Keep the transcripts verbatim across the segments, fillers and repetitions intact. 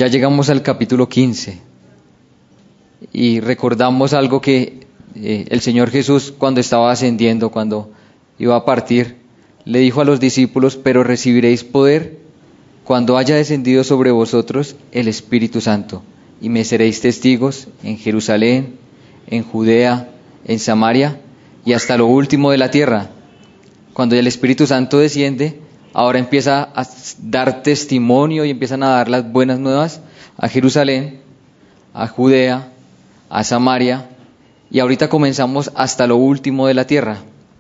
Ya llegamos al capítulo quince y recordamos algo que eh, el Señor Jesús, cuando estaba ascendiendo, cuando iba a partir, le dijo a los discípulos: pero recibiréis poder cuando haya descendido sobre vosotros el Espíritu Santo, y me seréis testigos en Jerusalén, en Judea, en Samaria y hasta lo último de la tierra. Cuando el Espíritu Santo desciende, ahora empieza a dar testimonio y empiezan a dar las buenas nuevas a Jerusalén, a Judea, a Samaria, y ahorita comenzamos hasta lo último de la tierra.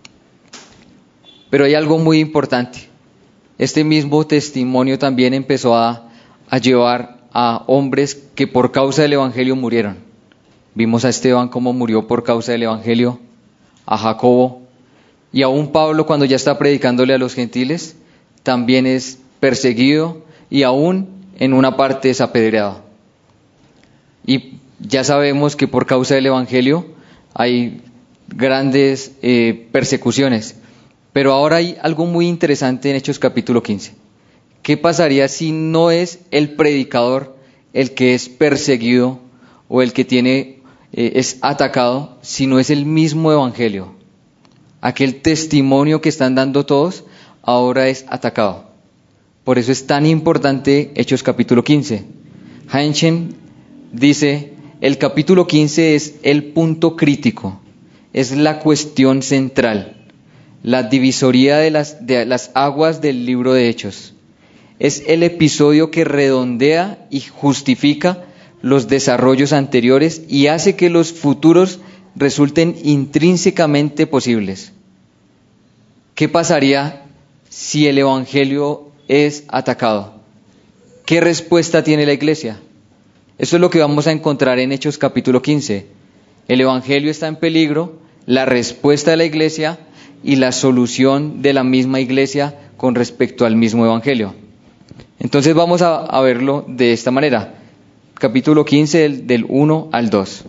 Pero hay algo muy importante. Este mismo testimonio también empezó a, a llevar a hombres que por causa del Evangelio murieron. Vimos a Esteban cómo murió por causa del Evangelio, a Jacobo, y aún Pablo, cuando ya está predicándole a los gentiles, también es perseguido y aún en una parte es apedreado. Y ya sabemos que por causa del Evangelio hay grandes eh, persecuciones. Pero ahora hay algo muy interesante en Hechos capítulo quince. ¿Qué pasaría si no es el predicador el que es perseguido o el que tiene eh, es atacado, sino es el mismo Evangelio? Aquel testimonio que están dando todos ahora es atacado. Por eso es tan importante Hechos capítulo quince. Heinchen dice: el capítulo quince es el punto crítico, es la cuestión central, la divisoría de las, de las aguas del libro de Hechos. Es el episodio que redondea y justifica los desarrollos anteriores y hace que los futuros resulten intrínsecamente posibles. ¿Qué pasaría si el Evangelio es atacado? ¿Qué respuesta tiene la iglesia? Eso es lo que vamos a encontrar en Hechos capítulo quince. El Evangelio está en peligro, la respuesta de la iglesia y la solución de la misma iglesia con respecto al mismo Evangelio. Entonces vamos a, a verlo de esta manera. Capítulo quince del, del uno al dos.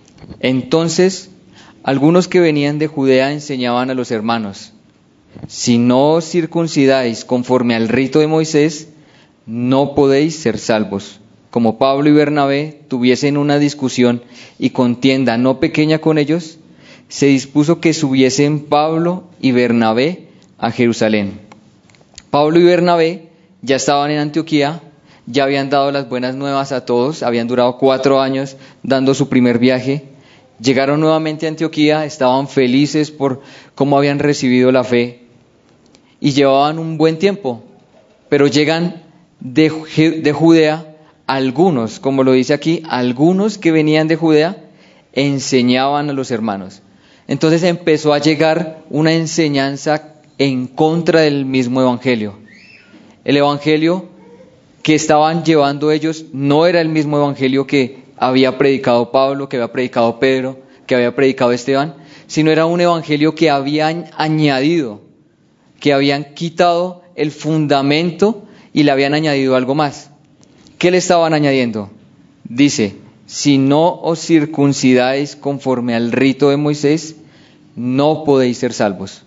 Entonces, algunos que venían de Judea enseñaban a los hermanos: si no os circuncidáis conforme al rito de Moisés, no podéis ser salvos. Como Pablo y Bernabé tuviesen una discusión y contienda no pequeña con ellos, se dispuso que subiesen Pablo y Bernabé a Jerusalén. Pablo y Bernabé ya estaban en Antioquía, ya habían dado las buenas nuevas a todos, habían durado cuatro años dando su primer viaje. Llegaron nuevamente a Antioquía, estaban felices por cómo habían recibido la fe y llevaban un buen tiempo, pero llegan de, de Judea algunos, como lo dice aquí, algunos que venían de Judea enseñaban a los hermanos. Entonces empezó a llegar una enseñanza en contra del mismo Evangelio. El Evangelio que estaban llevando ellos no era el mismo Evangelio que había predicado Pablo, que había predicado Pedro, que había predicado Esteban, sino era un Evangelio que habían añadido, que habían quitado el fundamento y le habían añadido algo más. ¿Qué le estaban añadiendo? Dice: si no os circuncidáis conforme al rito de Moisés, no podéis ser salvos.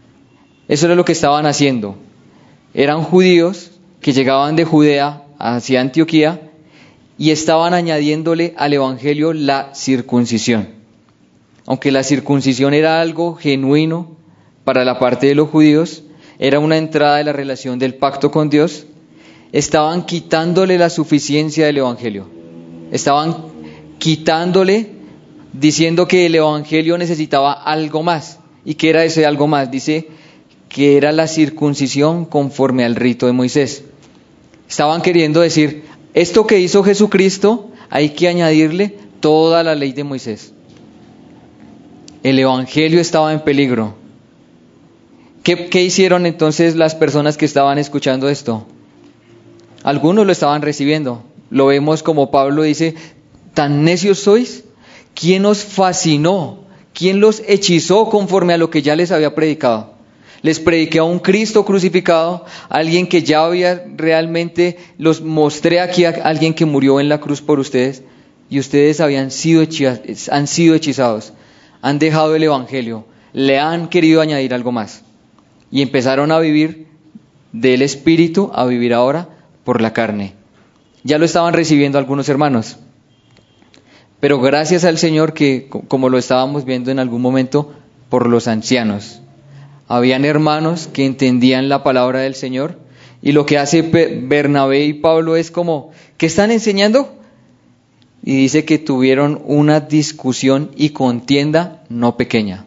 Eso era lo que estaban haciendo. Eran judíos que llegaban de Judea hacia Antioquía y estaban añadiéndole al Evangelio la circuncisión. Aunque la circuncisión era algo genuino para la parte de los judíos, era una entrada de la relación del pacto con Dios, estaban quitándole la suficiencia del Evangelio. Estaban quitándole, diciendo que el Evangelio necesitaba algo más. ¿Y qué era ese algo más? Dice que era la circuncisión conforme al rito de Moisés. Estaban queriendo decir: esto que hizo Jesucristo, hay que añadirle toda la ley de Moisés. El Evangelio estaba en peligro. ¿Qué, qué hicieron entonces las personas que estaban escuchando esto? Algunos lo estaban recibiendo. Lo vemos como Pablo dice: ¿tan necios sois? ¿Quién os fascinó? ¿Quién los hechizó conforme a lo que ya les había predicado? Les prediqué a un Cristo crucificado, a alguien que ya había realmente, los mostré aquí a alguien que murió en la cruz por ustedes, y ustedes habían sido hechizados, han sido hechizados, han dejado el Evangelio, le han querido añadir algo más, y empezaron a vivir del Espíritu a vivir ahora por la carne. Ya lo estaban recibiendo algunos hermanos. Pero gracias al Señor que, como lo estábamos viendo en algún momento, por los ancianos. Habían hermanos que entendían la palabra del Señor, y lo que hace Bernabé y Pablo es como, ¿qué están enseñando? Y dice que tuvieron una discusión y contienda no pequeña.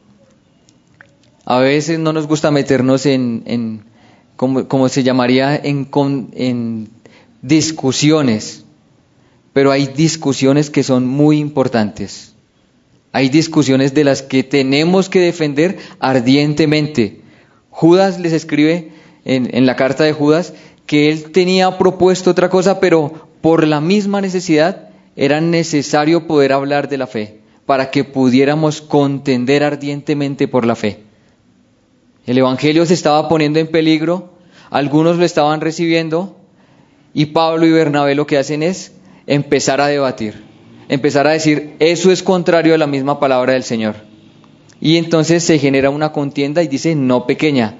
A veces no nos gusta meternos en, en como, como se llamaría, en, en discusiones, pero hay discusiones que son muy importantes. Hay discusiones de las que tenemos que defender ardientemente. Judas les escribe en, en la carta de Judas que él tenía propuesto otra cosa, pero por la misma necesidad era necesario poder hablar de la fe, para que pudiéramos contender ardientemente por la fe. El Evangelio se estaba poniendo en peligro, algunos lo estaban recibiendo, y Pablo y Bernabé lo que hacen es empezar a debatir, empezar a decir, eso es contrario a la misma palabra del Señor. Y entonces se genera una contienda y dice, no pequeña.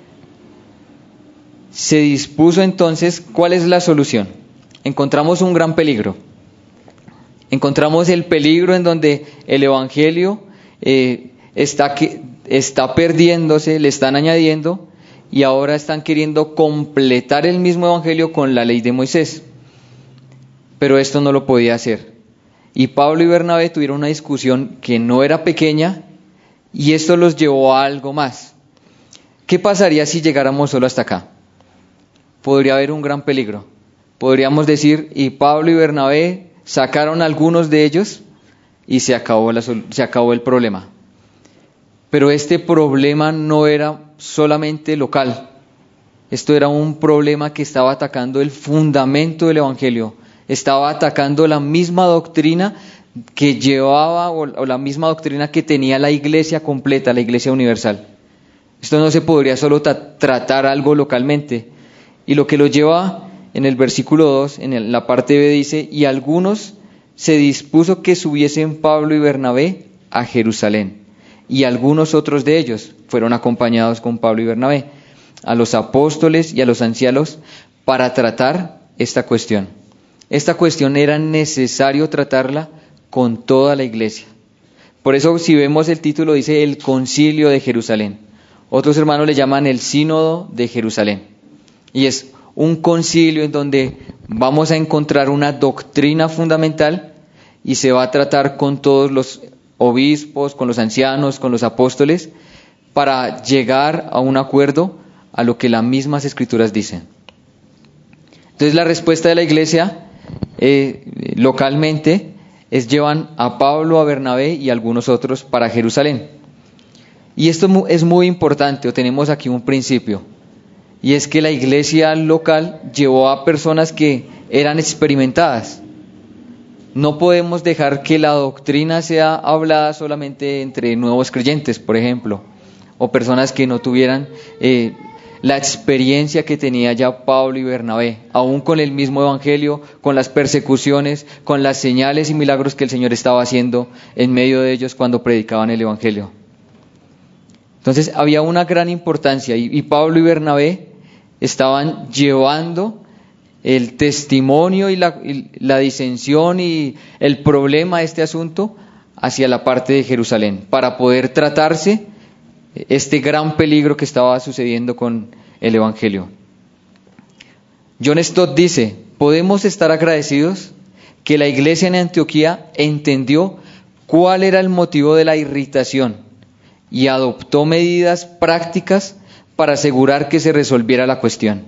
Se dispuso entonces, ¿cuál es la solución? Encontramos un gran peligro. Encontramos el peligro en donde el Evangelio eh, está, que, está perdiéndose, le están añadiendo, y ahora están queriendo completar el mismo Evangelio con la ley de Moisés. Pero esto no lo podía hacer. Y Pablo y Bernabé tuvieron una discusión que no era pequeña, y esto los llevó a algo más. ¿Qué pasaría si llegáramos solo hasta acá? Podría haber un gran peligro. Podríamos decir, y Pablo y Bernabé sacaron algunos de ellos y se acabó, la, se acabó el problema. Pero este problema no era solamente local. Esto era un problema que estaba atacando el fundamento del Evangelio. Estaba atacando la misma doctrina que llevaba, o, o la misma doctrina que tenía la iglesia completa, la iglesia universal. Esto no se podría solo tra- tratar algo localmente. Y lo que lo lleva en el versículo dos, en el, la parte B dice, y algunos se dispuso que subiesen Pablo y Bernabé a Jerusalén. Y algunos otros de ellos fueron acompañados con Pablo y Bernabé a los apóstoles y a los ancianos para tratar esta cuestión. Esta cuestión era necesario tratarla con toda la iglesia. Por eso, si vemos el título, dice el Concilio de Jerusalén. Otros hermanos le llaman el Sínodo de Jerusalén. Y es un concilio en donde vamos a encontrar una doctrina fundamental y se va a tratar con todos los obispos, con los ancianos, con los apóstoles, para llegar a un acuerdo a lo que las mismas escrituras dicen. Entonces la respuesta de la iglesia eh, localmente es llevan a Pablo, a Bernabé y a algunos otros para Jerusalén. Y esto es muy importante, o tenemos aquí un principio, y es que la iglesia local llevó a personas que eran experimentadas. No podemos dejar que la doctrina sea hablada solamente entre nuevos creyentes, por ejemplo, o personas que no tuvieran eh, la experiencia que tenía ya Pablo y Bernabé, aún con el mismo evangelio, con las persecuciones, con las señales y milagros que el Señor estaba haciendo en medio de ellos cuando predicaban el evangelio. Entonces había una gran importancia, y, y Pablo y Bernabé estaban llevando el testimonio y la, y la disensión y el problema de este asunto hacia la parte de Jerusalén, para poder tratarse este gran peligro que estaba sucediendo con el Evangelio. John Stott dice, podemos estar agradecidos que la iglesia en Antioquía entendió cuál era el motivo de la irritación y adoptó medidas prácticas para asegurar que se resolviera la cuestión.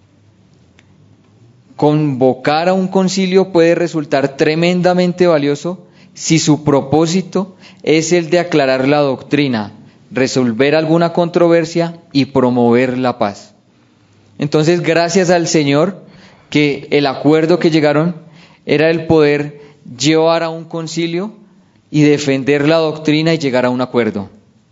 Convocar a un concilio puede resultar tremendamente valioso si su propósito es el de aclarar la doctrina, resolver alguna controversia y promover la paz. Entonces, gracias al Señor que el acuerdo que llegaron era el poder llevar a un concilio y defender la doctrina y llegar a un acuerdo.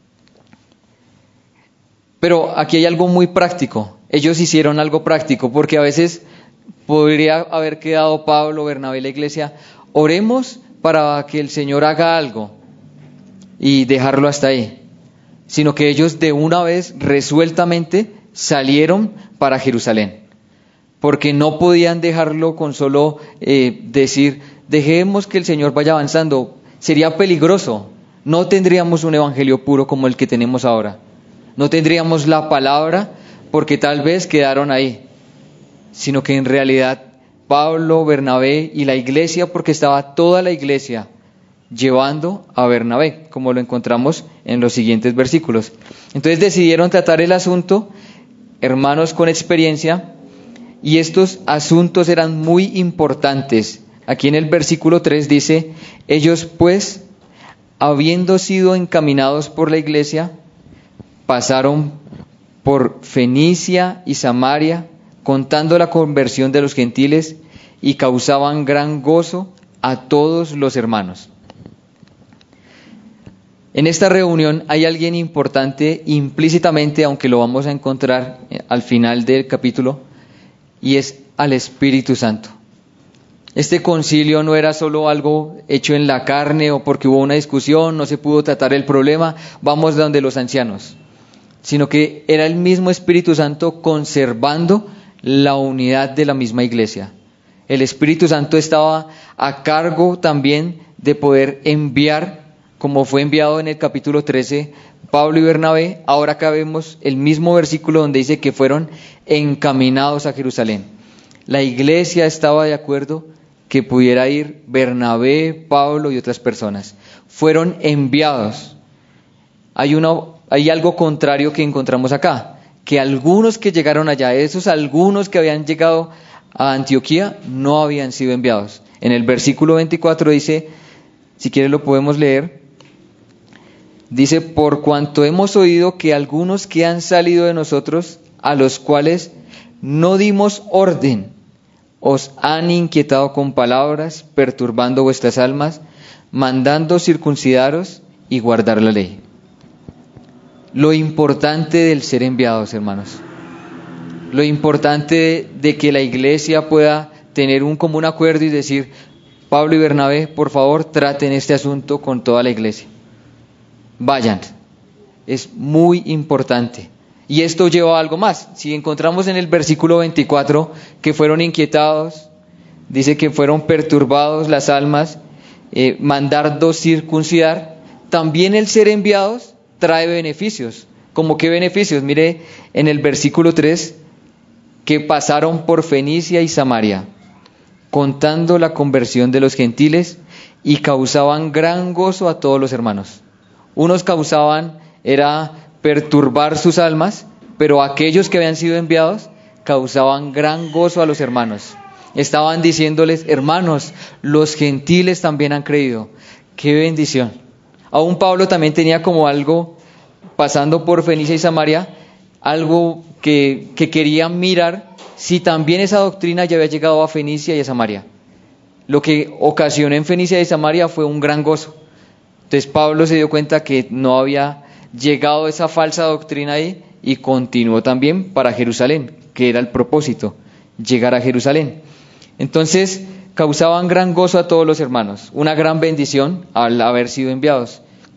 Pero aquí hay algo muy práctico. Ellos hicieron algo práctico, porque a veces podría haber quedado Pablo, Bernabé, la iglesia, oremos para que el Señor haga algo y dejarlo hasta ahí. Sino que ellos de una vez resueltamente salieron para Jerusalén. porque no podían dejarlo con solo eh, decir, dejemos que el Señor vaya avanzando, sería peligroso, no tendríamos un evangelio puro como el que tenemos ahora, no tendríamos la palabra porque tal vez quedaron ahí, sino que en realidad Pablo, Bernabé y la iglesia, porque estaba toda la iglesia llevando a Bernabé, como lo encontramos en los siguientes versículos. Entonces decidieron tratar el asunto, hermanos con experiencia, y estos asuntos eran muy importantes. Aquí en el versículo tres dice, ellos pues, habiendo sido encaminados por la iglesia, pasaron por Fenicia y Samaria, contando la conversión de los gentiles, y causaban gran gozo a todos los hermanos. En esta reunión hay alguien importante implícitamente, aunque lo vamos a encontrar al final del capítulo, y es al Espíritu Santo. Este concilio no era solo algo hecho en la carne o porque hubo una discusión, no se pudo tratar el problema, vamos donde los ancianos, sino que era el mismo Espíritu Santo conservando la unidad de la misma iglesia. El Espíritu Santo estaba a cargo también de poder enviar, como fue enviado en el capítulo trece, Pablo y Bernabé. Ahora acá vemos el mismo versículo donde dice que fueron encaminados a Jerusalén. La iglesia estaba de acuerdo que pudiera ir Bernabé, Pablo y otras personas. Fueron enviados. Hay, una, hay algo contrario que encontramos acá, que algunos que llegaron allá, esos algunos que habían llegado a Antioquía, no habían sido enviados. En el versículo veinticuatro dice, si quieres lo podemos leer, dice, por cuanto hemos oído que algunos que han salido de nosotros, a los cuales no dimos orden, os han inquietado con palabras, perturbando vuestras almas, mandando circuncidaros y guardar la ley. Lo importante del ser enviados, hermanos, lo importante de que la iglesia pueda tener un común acuerdo y decir, Pablo y Bernabé, por favor, traten este asunto con toda la iglesia. Vayan, es muy importante. Y esto lleva a algo más. Si encontramos en el versículo veinticuatro que fueron inquietados, dice que fueron perturbados las almas, eh, mandando circuncidar, también el ser enviados trae beneficios. ¿Cómo qué beneficios? Mire en el versículo tres, que pasaron por Fenicia y Samaria, contando la conversión de los gentiles, y causaban gran gozo a todos los hermanos. Unos causaban, era perturbar sus almas, pero aquellos que habían sido enviados causaban gran gozo a los hermanos. Estaban diciéndoles, hermanos, los gentiles también han creído. ¡Qué bendición! Aún Pablo también tenía como algo, pasando por Fenicia y Samaria, algo que, que quería mirar si también esa doctrina ya había llegado a Fenicia y a Samaria. Lo que ocasionó en Fenicia y Samaria fue un gran gozo. Entonces Pablo se dio cuenta que no había llegado esa falsa doctrina ahí y continuó también para Jerusalén, que era el propósito, llegar a Jerusalén. Entonces causaban gran gozo a todos los hermanos, una gran bendición al haber sido enviados.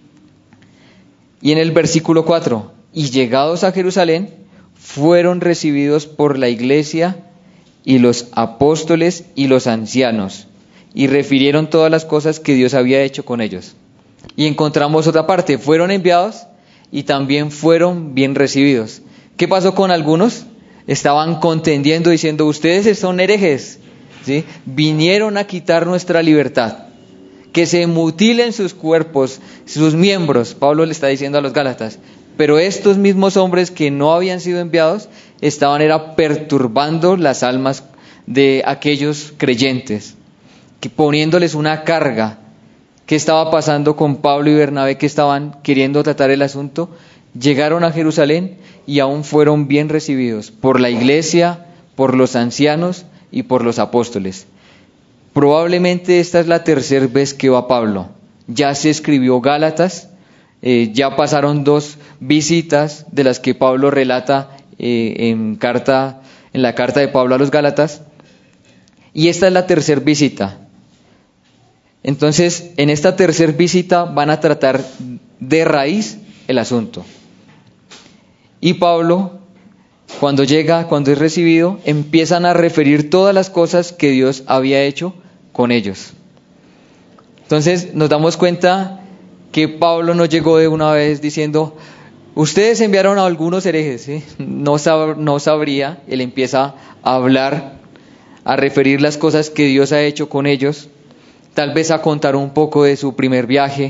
Y en el versículo cuatro, y llegados a Jerusalén, fueron recibidos por la iglesia y los apóstoles y los ancianos, y refirieron todas las cosas que Dios había hecho con ellos. Y encontramos otra parte, fueron enviados y también fueron bien recibidos. ¿Qué pasó con algunos? Estaban contendiendo diciendo, ustedes son herejes, ¿sí? Vinieron a quitar nuestra libertad, que se mutilen sus cuerpos, sus miembros. Pablo le está diciendo a los Gálatas, pero estos mismos hombres que no habían sido enviados, estaban era perturbando las almas de aquellos creyentes, que poniéndoles una carga. ¿Qué estaba pasando con Pablo y Bernabé, que estaban queriendo tratar el asunto? Llegaron a Jerusalén y aún fueron bien recibidos por la iglesia, por los ancianos y por los apóstoles. Probablemente esta es la tercera vez que va Pablo. Ya se escribió Gálatas, eh, ya pasaron dos visitas de las que Pablo relata eh, en, carta, en la carta de Pablo a los Gálatas, y esta es la tercera visita. Entonces, en esta tercera visita van a tratar de raíz el asunto. Y Pablo cuando llega, cuando es recibido, empiezan a referir todas las cosas que Dios había hecho con ellos. Entonces nos damos cuenta que Pablo no llegó de una vez diciendo, ustedes enviaron a algunos herejes, ¿sí? no, sab- no sabría, él empieza a hablar, a referir las cosas que Dios ha hecho con ellos, tal vez a contar un poco de su primer viaje.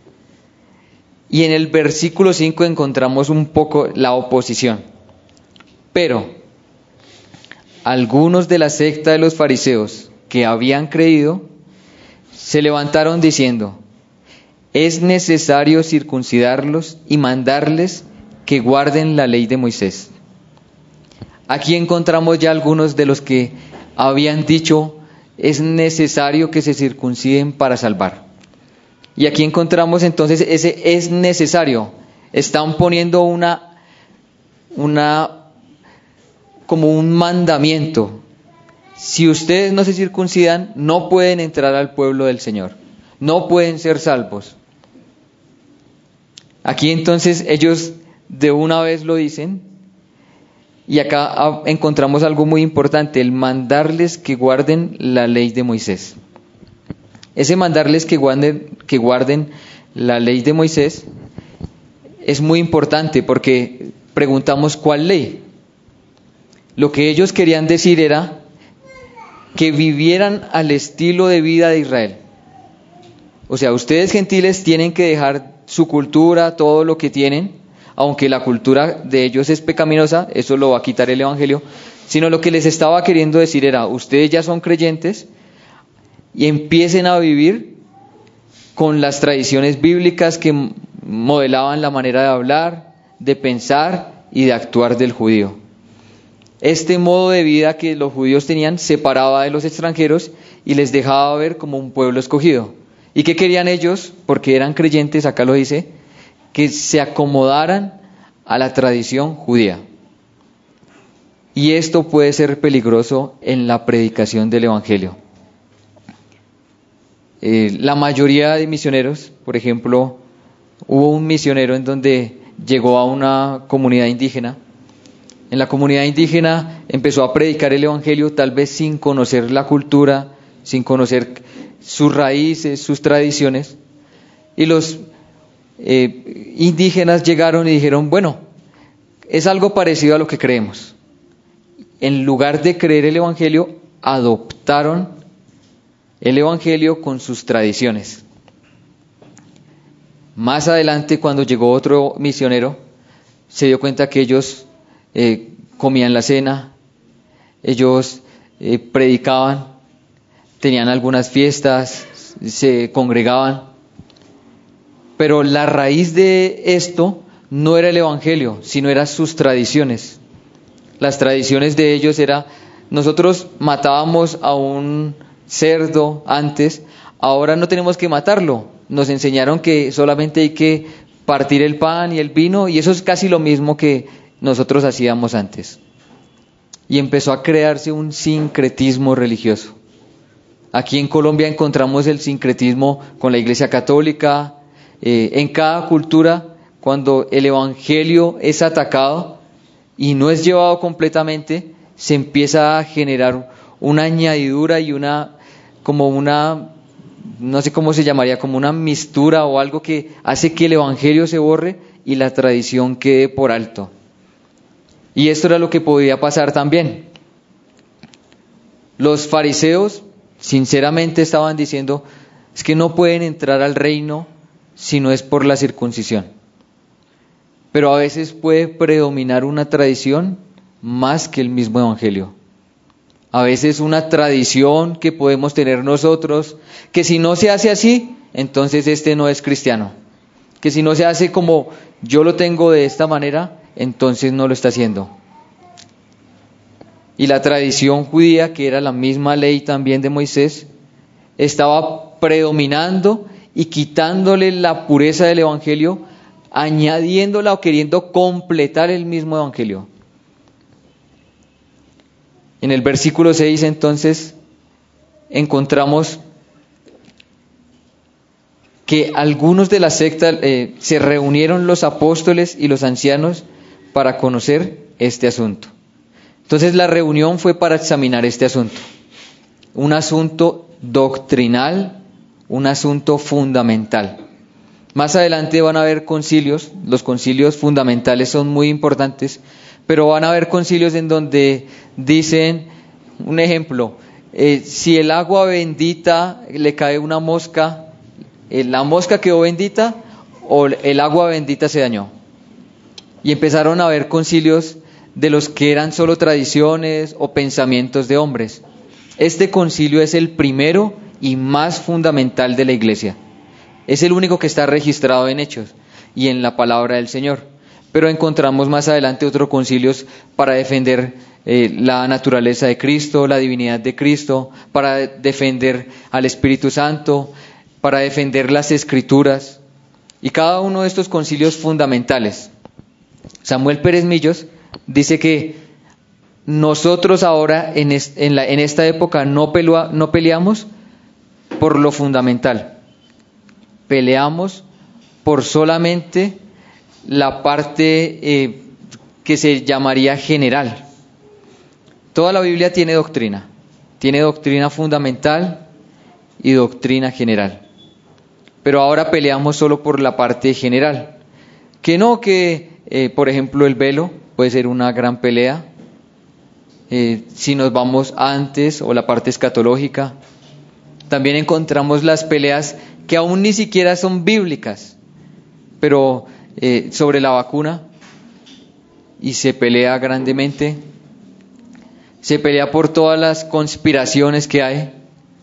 Y en el versículo cinco encontramos un poco la oposición. Pero algunos de la secta de los fariseos que habían creído se levantaron diciendo, es necesario circuncidarlos y mandarles que guarden la ley de Moisés. Aquí encontramos ya algunos de los que habían dicho, es necesario que se circunciden para salvar. Y aquí encontramos entonces ese es necesario. Están poniendo una, una, como un mandamiento. Si ustedes no se circuncidan, no pueden entrar al pueblo del Señor. No pueden ser salvos. Aquí entonces ellos de una vez lo dicen. Y acá encontramos algo muy importante, el mandarles que guarden la ley de Moisés. Ese mandarles que guarden, que guarden la ley de Moisés es muy importante porque preguntamos ¿cuál ley? Lo que ellos querían decir era que vivieran al estilo de vida de Israel. O sea, ustedes gentiles tienen que dejar su cultura, todo lo que tienen, aunque la cultura de ellos es pecaminosa, eso lo va a quitar el Evangelio, sino lo que les estaba queriendo decir era, ustedes ya son creyentes y empiecen a vivir con las tradiciones bíblicas que modelaban la manera de hablar, de pensar y de actuar del judío. Este modo de vida que los judíos tenían separaba de los extranjeros y les dejaba ver como un pueblo escogido. ¿Y qué querían ellos? Porque eran creyentes, acá lo dice, que se acomodaran a la tradición judía. Y esto puede ser peligroso en la predicación del Evangelio. Eh, la mayoría de misioneros, por ejemplo, hubo un misionero en donde llegó a una comunidad indígena. En la comunidad indígena empezó a predicar el Evangelio tal vez sin conocer la cultura, sin conocer sus raíces, sus tradiciones. Y los eh, indígenas llegaron y dijeron, bueno, es algo parecido a lo que creemos. En lugar de creer el Evangelio, adoptaron el Evangelio con sus tradiciones. Más adelante, cuando llegó otro misionero, se dio cuenta que ellos eh, comían la cena, ellos eh, predicaban, tenían algunas fiestas, se congregaban, pero la raíz de esto no era el Evangelio, sino eran sus tradiciones. Las tradiciones de ellos era, nosotros matábamos a un cerdo antes, ahora no tenemos que matarlo. Nos enseñaron que solamente hay que partir el pan y el vino, y eso es casi lo mismo que nosotros hacíamos antes. Y empezó a crearse un sincretismo religioso. Aquí en Colombia encontramos el sincretismo con la Iglesia Católica. Eh, en cada cultura, cuando el Evangelio es atacado y no es llevado completamente, se empieza a generar una añadidura y una, como una, no sé cómo se llamaría, como una mistura o algo que hace que el Evangelio se borre y la tradición quede por alto. Y esto era lo que podía pasar también. Los fariseos sinceramente estaban diciendo, es que no pueden entrar al reino si no es por la circuncisión. Pero a veces puede predominar una tradición más que el mismo Evangelio. A veces una tradición que podemos tener nosotros, que si no se hace así, entonces este no es cristiano. Que si no se hace como yo lo tengo de esta manera, entonces no lo está haciendo. Y la tradición judía, que era la misma ley también de Moisés, estaba predominando y quitándole la pureza del Evangelio, añadiéndola o queriendo completar el mismo Evangelio. En el versículo seis entonces encontramos que algunos de la secta eh, se reunieron los apóstoles y los ancianos para conocer este asunto. Entonces la reunión fue para examinar este asunto. Un asunto doctrinal, un asunto fundamental. Más adelante van a haber concilios, los concilios fundamentales son muy importantes, pero van a haber concilios en donde dicen, un ejemplo, eh, si el agua bendita le cae una mosca, eh, ¿la mosca quedó bendita o el agua bendita se dañó? Y empezaron a haber concilios de los que eran solo tradiciones o pensamientos de hombres. Este concilio es el primero y más fundamental de la iglesia. Es el único que está registrado en Hechos y en la palabra del Señor. Pero encontramos más adelante otros concilios para defender eh, la naturaleza de Cristo, la divinidad de Cristo, para defender al Espíritu Santo, para defender las Escrituras. Y cada uno de estos concilios fundamentales. Samuel Pérez Millos dice que nosotros ahora en, es, en, la, en esta época no, pelua, no peleamos por lo fundamental. Peleamos por solamente la parte eh, que se llamaría general. Toda la Biblia tiene doctrina, tiene doctrina fundamental y doctrina general. Pero ahora peleamos solo por la parte general. Que no, que eh, por ejemplo el velo puede ser una gran pelea, eh, si nos vamos antes, o la parte escatológica. También encontramos las peleas que aún ni siquiera son bíblicas, pero eh, sobre la vacuna, y se pelea grandemente, se pelea por todas las conspiraciones que hay,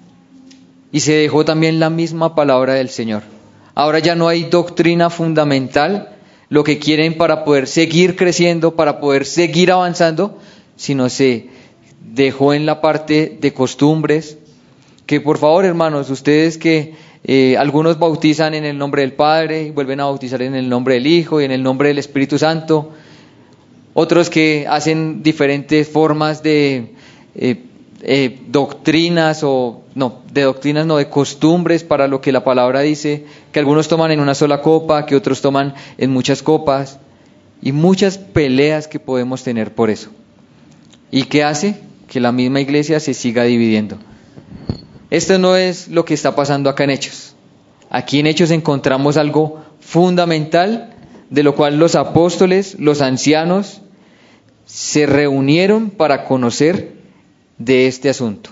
y se dejó también la misma palabra del Señor. Ahora ya no hay doctrina fundamental, lo que quieren para poder seguir creciendo, para poder seguir avanzando, sino se dejó en la parte de costumbres, que por favor hermanos, ustedes que eh, algunos bautizan en el nombre del Padre, y vuelven a bautizar en el nombre del Hijo y en el nombre del Espíritu Santo, otros que hacen diferentes formas de eh, eh, doctrinas, o no, de doctrinas no, de costumbres para lo que la palabra dice, que algunos toman en una sola copa, que otros toman en muchas copas, y muchas peleas que podemos tener por eso. ¿Y qué hace? Que la misma iglesia se siga dividiendo. Esto no es lo que está pasando acá en Hechos. Aquí en Hechos encontramos algo fundamental, de lo cual los apóstoles, los ancianos, se reunieron para conocer de este asunto.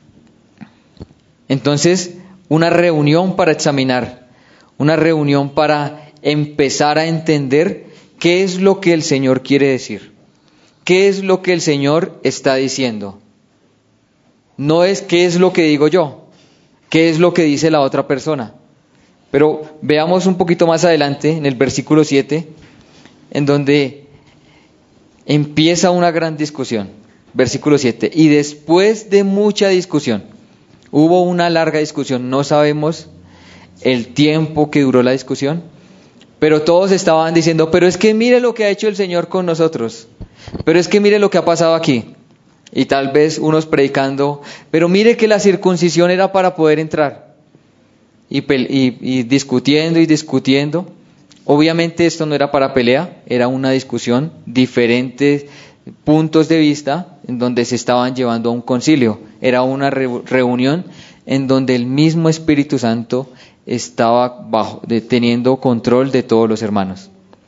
Entonces, una reunión para examinar, una reunión para empezar a entender qué es lo que el Señor quiere decir, qué es lo que el Señor está diciendo. No es qué es lo que digo yo, qué es lo que dice la otra persona. Pero veamos un poquito más adelante, en el versículo siete, en donde empieza una gran discusión. Versículo siete, y después de mucha discusión, hubo una larga discusión, no sabemos el tiempo que duró la discusión, pero todos estaban diciendo, pero es que mire lo que ha hecho el Señor con nosotros, pero es que mire lo que ha pasado aquí. Y tal vez unos predicando, pero mire que la circuncisión era para poder entrar. Y, y, y discutiendo y discutiendo. Obviamente esto no era para pelea, era una discusión, diferentes puntos de vista en donde se estaban llevando a un concilio. Era una re, reunión en donde el mismo Espíritu Santo estaba bajo, de, teniendo control de todos los hermanos.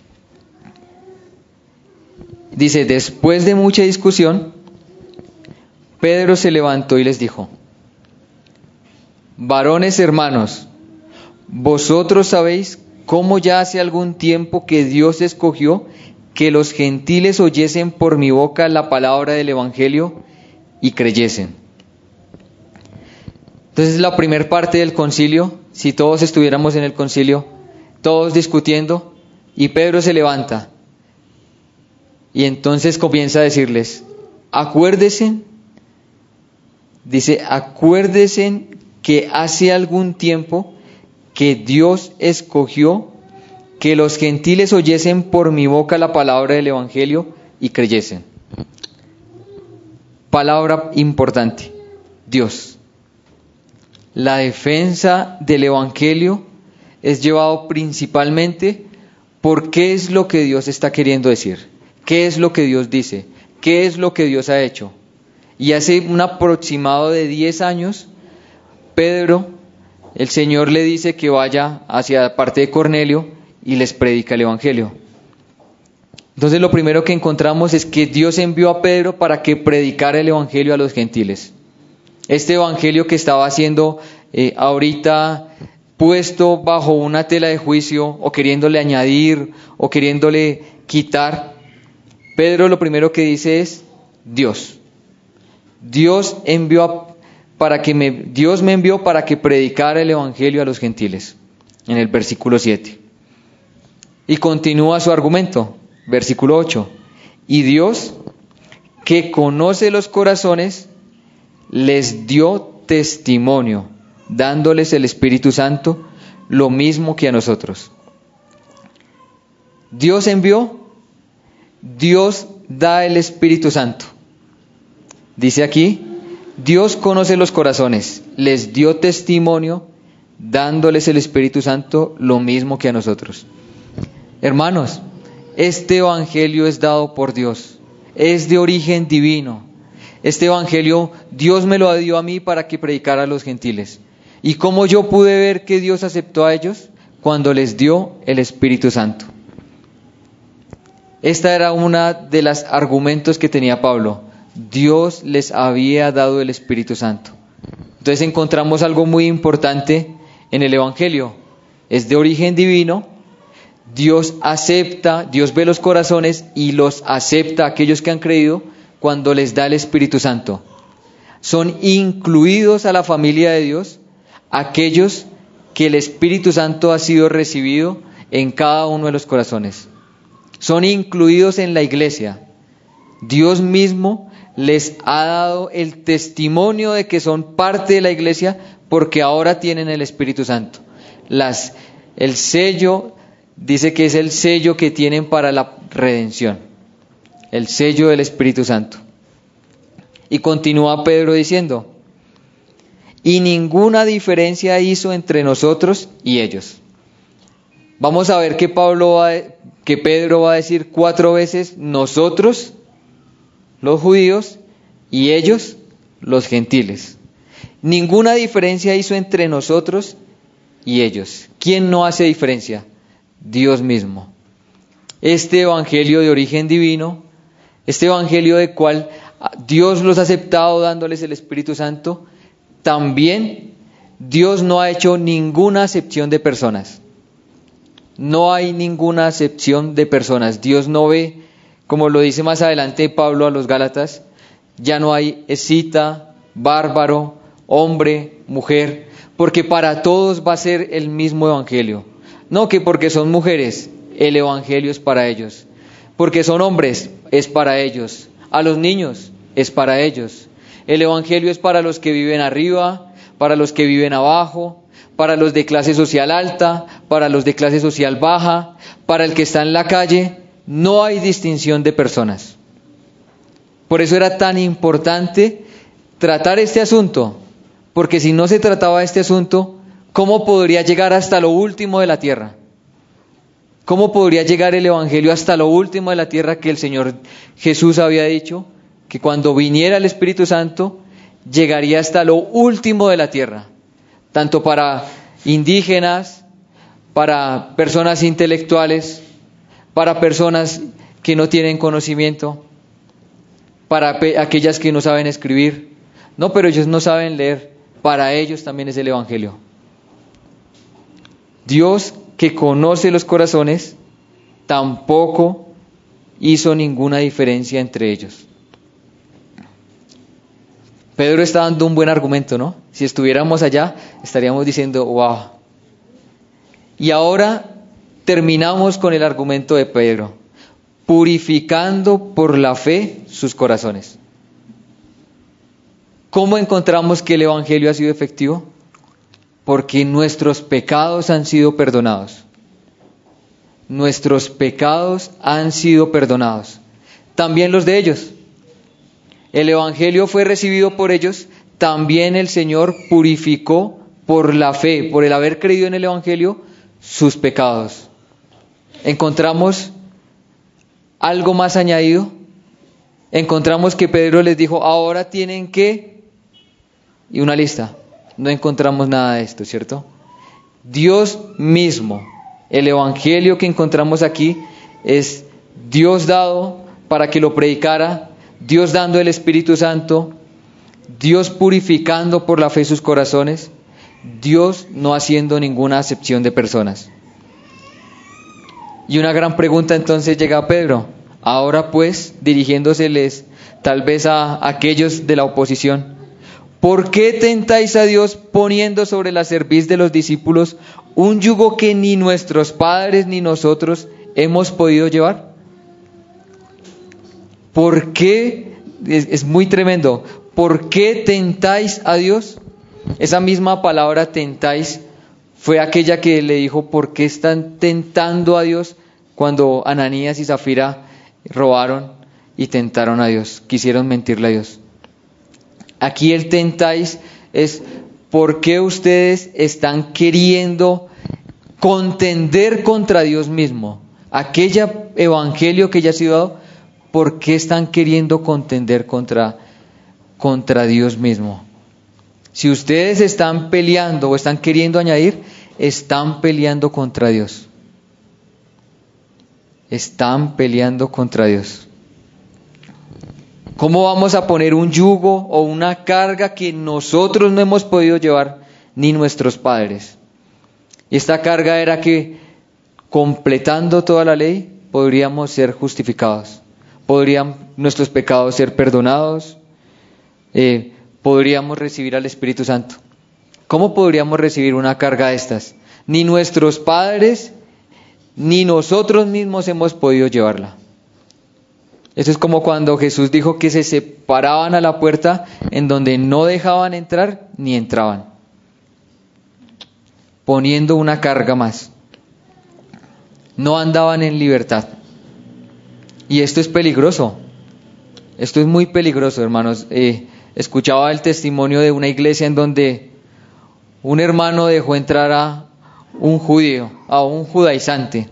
Dice, después de mucha discusión, Pedro se levantó y les dijo, varones hermanos, vosotros sabéis cómo ya hace algún tiempo que Dios escogió que los gentiles oyesen por mi boca la palabra del Evangelio y creyesen. Entonces la primera parte del concilio, si todos estuviéramos en el concilio, todos discutiendo, y Pedro se levanta y entonces comienza a decirles, acuérdense, dice, acuérdense que hace algún tiempo que Dios escogió que los gentiles oyesen por mi boca la palabra del Evangelio y creyesen. Palabra importante, Dios. La defensa del Evangelio es llevado principalmente por qué es lo que Dios está queriendo decir, ¿Qué es lo que Dios dice? ¿Qué es lo que Dios ha hecho? Y hace un aproximado de diez años, Pedro, el Señor le dice que vaya hacia la parte de Cornelio y les predica el Evangelio. Entonces lo primero que encontramos es que Dios envió a Pedro para que predicara el Evangelio a los gentiles. Este Evangelio que estaba siendo eh, ahorita puesto bajo una tela de juicio, o queriéndole añadir, o queriéndole quitar, Pedro lo primero que dice es Dios. Dios envió a, para que me, Dios me envió para que predicara el Evangelio a los gentiles, en el versículo siete. Y continúa su argumento, versículo ocho. Y Dios, que conoce los corazones, les dio testimonio, dándoles el Espíritu Santo, lo mismo que a nosotros. Dios envió, Dios da el Espíritu Santo. Dice aquí, Dios conoce los corazones, les dio testimonio, dándoles el Espíritu Santo, lo mismo que a nosotros. Hermanos, este Evangelio es dado por Dios, es de origen divino. Este Evangelio Dios me lo dio a mí para que predicara a los gentiles. ¿Y cómo yo pude ver que Dios aceptó a ellos? Cuando les dio el Espíritu Santo. Esta era una de los argumentos que tenía Pablo. Dios les había dado el Espíritu Santo. Entonces encontramos algo muy importante en el Evangelio. Es de origen divino. Dios acepta, Dios ve los corazones y los acepta a aquellos que han creído cuando les da el Espíritu Santo. Son incluidos a la familia de Dios aquellos que el Espíritu Santo ha sido recibido en cada uno de los corazones. Son incluidos en la iglesia. Dios mismo les ha dado el testimonio de que son parte de la iglesia porque ahora tienen el Espíritu Santo. Las, el sello, dice que es el sello que tienen para la redención. El sello del Espíritu Santo. Y continúa Pedro diciendo, y ninguna diferencia hizo entre nosotros y ellos. Vamos a ver que Pablo va, que Pedro va a decir cuatro veces nosotros, los judíos, y ellos, los gentiles. Ninguna diferencia hizo entre nosotros y ellos. ¿Quién no hace diferencia? Dios mismo. Este evangelio de origen divino, este evangelio de cual Dios los ha aceptado dándoles el Espíritu Santo, también Dios no ha hecho ninguna acepción de personas. No hay ninguna acepción de personas. Dios no ve, como lo dice más adelante Pablo a los Gálatas, ya no hay escita, bárbaro, hombre, mujer, porque para todos va a ser el mismo evangelio. No que porque son mujeres, el evangelio es para ellos. Porque son hombres, es para ellos. A los niños, es para ellos. El evangelio es para los que viven arriba, para los que viven abajo, para los de clase social alta, para los de clase social baja, para el que está en la calle. No hay distinción de personas. Por eso era tan importante tratar este asunto, porque si no se trataba este asunto, ¿cómo podría llegar hasta lo último de la tierra? ¿Cómo podría llegar el evangelio hasta lo último de la tierra que el Señor Jesús había dicho? Que cuando viniera el Espíritu Santo, llegaría hasta lo último de la tierra, tanto para indígenas, para personas intelectuales, para personas que no tienen conocimiento, para pe- aquellas que no saben escribir. No, pero ellos no saben leer, para ellos también es el Evangelio. Dios, que conoce los corazones, tampoco hizo ninguna diferencia entre ellos. Pedro está dando un buen argumento, ¿no? Si estuviéramos allá, estaríamos diciendo, wow. Y ahora terminamos con el argumento de Pedro, purificando por la fe sus corazones. ¿Cómo encontramos que el evangelio ha sido efectivo? Porque nuestros pecados han sido perdonados. Nuestros pecados han sido perdonados. También los de ellos. El evangelio fue recibido por ellos, también el Señor purificó por la fe, por el haber creído en el evangelio, sus pecados. Encontramos algo más añadido? Encontramos que Pedro les dijo, ahora tienen que, y una lista. No encontramos nada de esto, ¿cierto? Dios mismo, el evangelio que encontramos aquí es Dios dado para que lo predicara, Dios dando el Espíritu Santo, Dios purificando por la fe sus corazones, Dios no haciendo ninguna acepción de personas. Y una gran pregunta entonces llega a Pedro. Ahora pues, dirigiéndoseles tal vez a aquellos de la oposición, ¿por qué tentáis a Dios poniendo sobre la cerviz de los discípulos un yugo que ni nuestros padres ni nosotros hemos podido llevar? ¿Por qué? Es, es muy tremendo. ¿Por qué tentáis a Dios? Esa misma palabra tentáis fue aquella que le dijo, ¿por qué están tentando a Dios? Cuando Ananías y Zafira robaron y tentaron a Dios, quisieron mentirle a Dios. Aquí el tentáis es, ¿por qué ustedes están queriendo contender contra Dios mismo? Aquella evangelio que ya ha sido dado, ¿por qué están queriendo contender contra, contra Dios mismo? Si ustedes están peleando o están queriendo añadir, están peleando contra Dios. Están peleando contra Dios. ¿Cómo vamos a poner un yugo o una carga que nosotros no hemos podido llevar, ni nuestros padres? Y esta carga era que, completando toda la ley, podríamos ser justificados. Podrían nuestros pecados ser perdonados. Eh, podríamos recibir al Espíritu Santo. ¿Cómo podríamos recibir una carga de estas? Ni nuestros padres, ni nosotros mismos hemos podido llevarla. Eso es como cuando Jesús dijo que se separaban a la puerta en donde no dejaban entrar ni entraban, poniendo una carga más. No andaban en libertad. Y esto es peligroso. Esto es muy peligroso, hermanos. Eh, escuchaba el testimonio de una iglesia en donde un hermano dejó entrar a un judío, a un judaizante.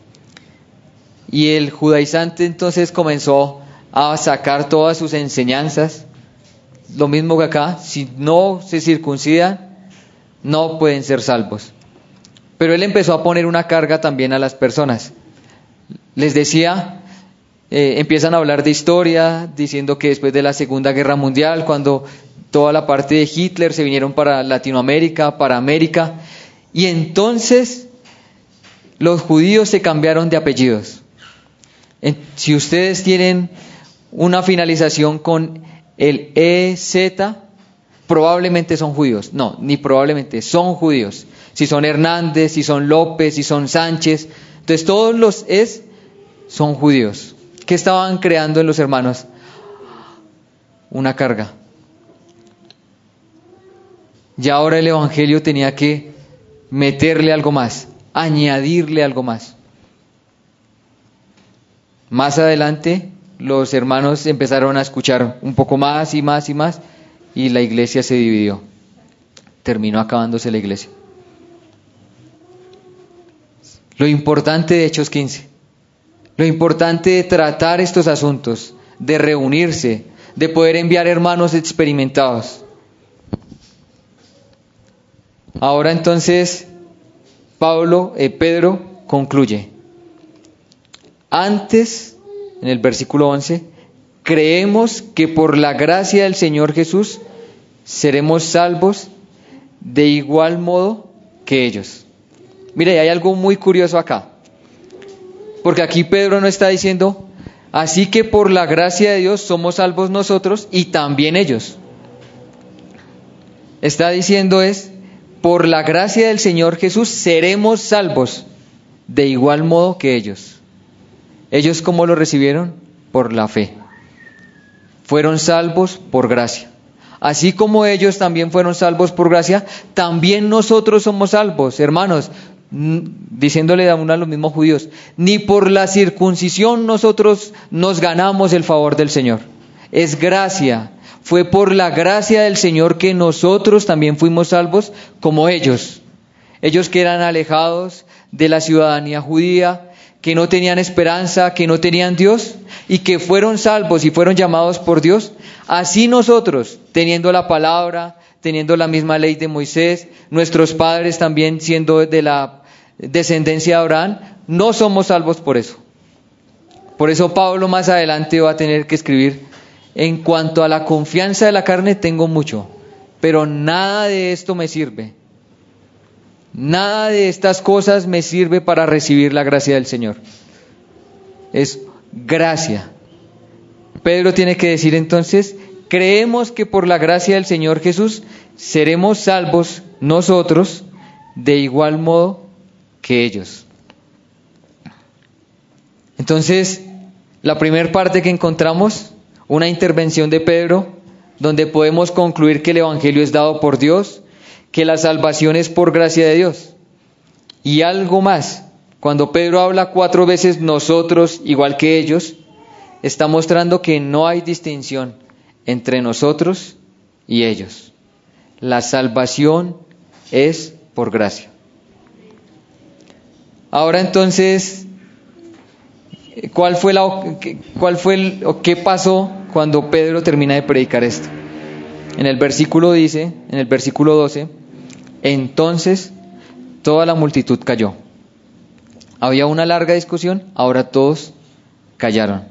Y el judaizante entonces comenzó a sacar todas sus enseñanzas. Lo mismo que acá, si no se circuncidan, no pueden ser salvos. Pero él empezó a poner una carga también a las personas. Les decía, eh, empiezan a hablar de historia, diciendo que después de la Segunda Guerra Mundial, cuando toda la parte de Hitler se vinieron para Latinoamérica, para América, y entonces los judíos se cambiaron de apellidos. Si ustedes tienen una finalización con el E Z, probablemente son judíos. No, ni probablemente, son judíos. Si son Hernández, si son López, si son Sánchez. Entonces todos los es son judíos. ¿Qué estaban creando en los hermanos? Una carga. Y ahora el evangelio tenía que meterle algo más, añadirle algo más. Más adelante los hermanos empezaron a escuchar un poco más y más y más, y la iglesia se dividió. Terminó acabándose la iglesia. Lo importante de Hechos quince, lo importante de tratar estos asuntos, de reunirse, de poder enviar hermanos experimentados. Ahora entonces Pablo, eh, Pedro concluye. Antes, en el versículo once, creemos que por la gracia del Señor Jesús seremos salvos de igual modo que ellos. Mire, hay algo muy curioso acá, porque aquí Pedro no está diciendo, así que por la gracia de Dios somos salvos nosotros y también ellos. Está diciendo es, por la gracia del Señor Jesús seremos salvos de igual modo que ellos. ¿Ellos cómo lo recibieron? Por la fe. Fueron salvos por gracia. Así como ellos también fueron salvos por gracia, también nosotros somos salvos, hermanos. Diciéndole a uno a los mismos judíos, ni por la circuncisión nosotros nos ganamos el favor del Señor. Es gracia. Fue por la gracia del Señor que nosotros también fuimos salvos como ellos. Ellos que eran alejados de la ciudadanía judía, que no tenían esperanza, que no tenían Dios, y que fueron salvos y fueron llamados por Dios, así nosotros, teniendo la palabra, teniendo la misma ley de Moisés, nuestros padres también siendo de la descendencia de Abraham, no somos salvos por eso. Por eso Pablo más adelante va a tener que escribir: en cuanto a la confianza de la carne tengo mucho, pero nada de esto me sirve. Nada de estas cosas me sirve para recibir la gracia del Señor. Es gracia. Pedro tiene que decir entonces: creemos que por la gracia del Señor Jesús seremos salvos nosotros de igual modo que ellos. Entonces, la primera parte que encontramos, una intervención de Pedro, donde podemos concluir que el Evangelio es dado por Dios, que la salvación es por gracia de Dios. Y algo más, cuando Pedro habla cuatro veces nosotros igual que ellos, está mostrando que no hay distinción entre nosotros y ellos. La salvación es por gracia. Ahora entonces, ¿cuál fue la, cuál fue el, o qué pasó cuando Pedro termina de predicar esto? En el versículo dice, en el versículo doce, entonces toda la multitud calló. Había una larga discusión, ahora todos callaron.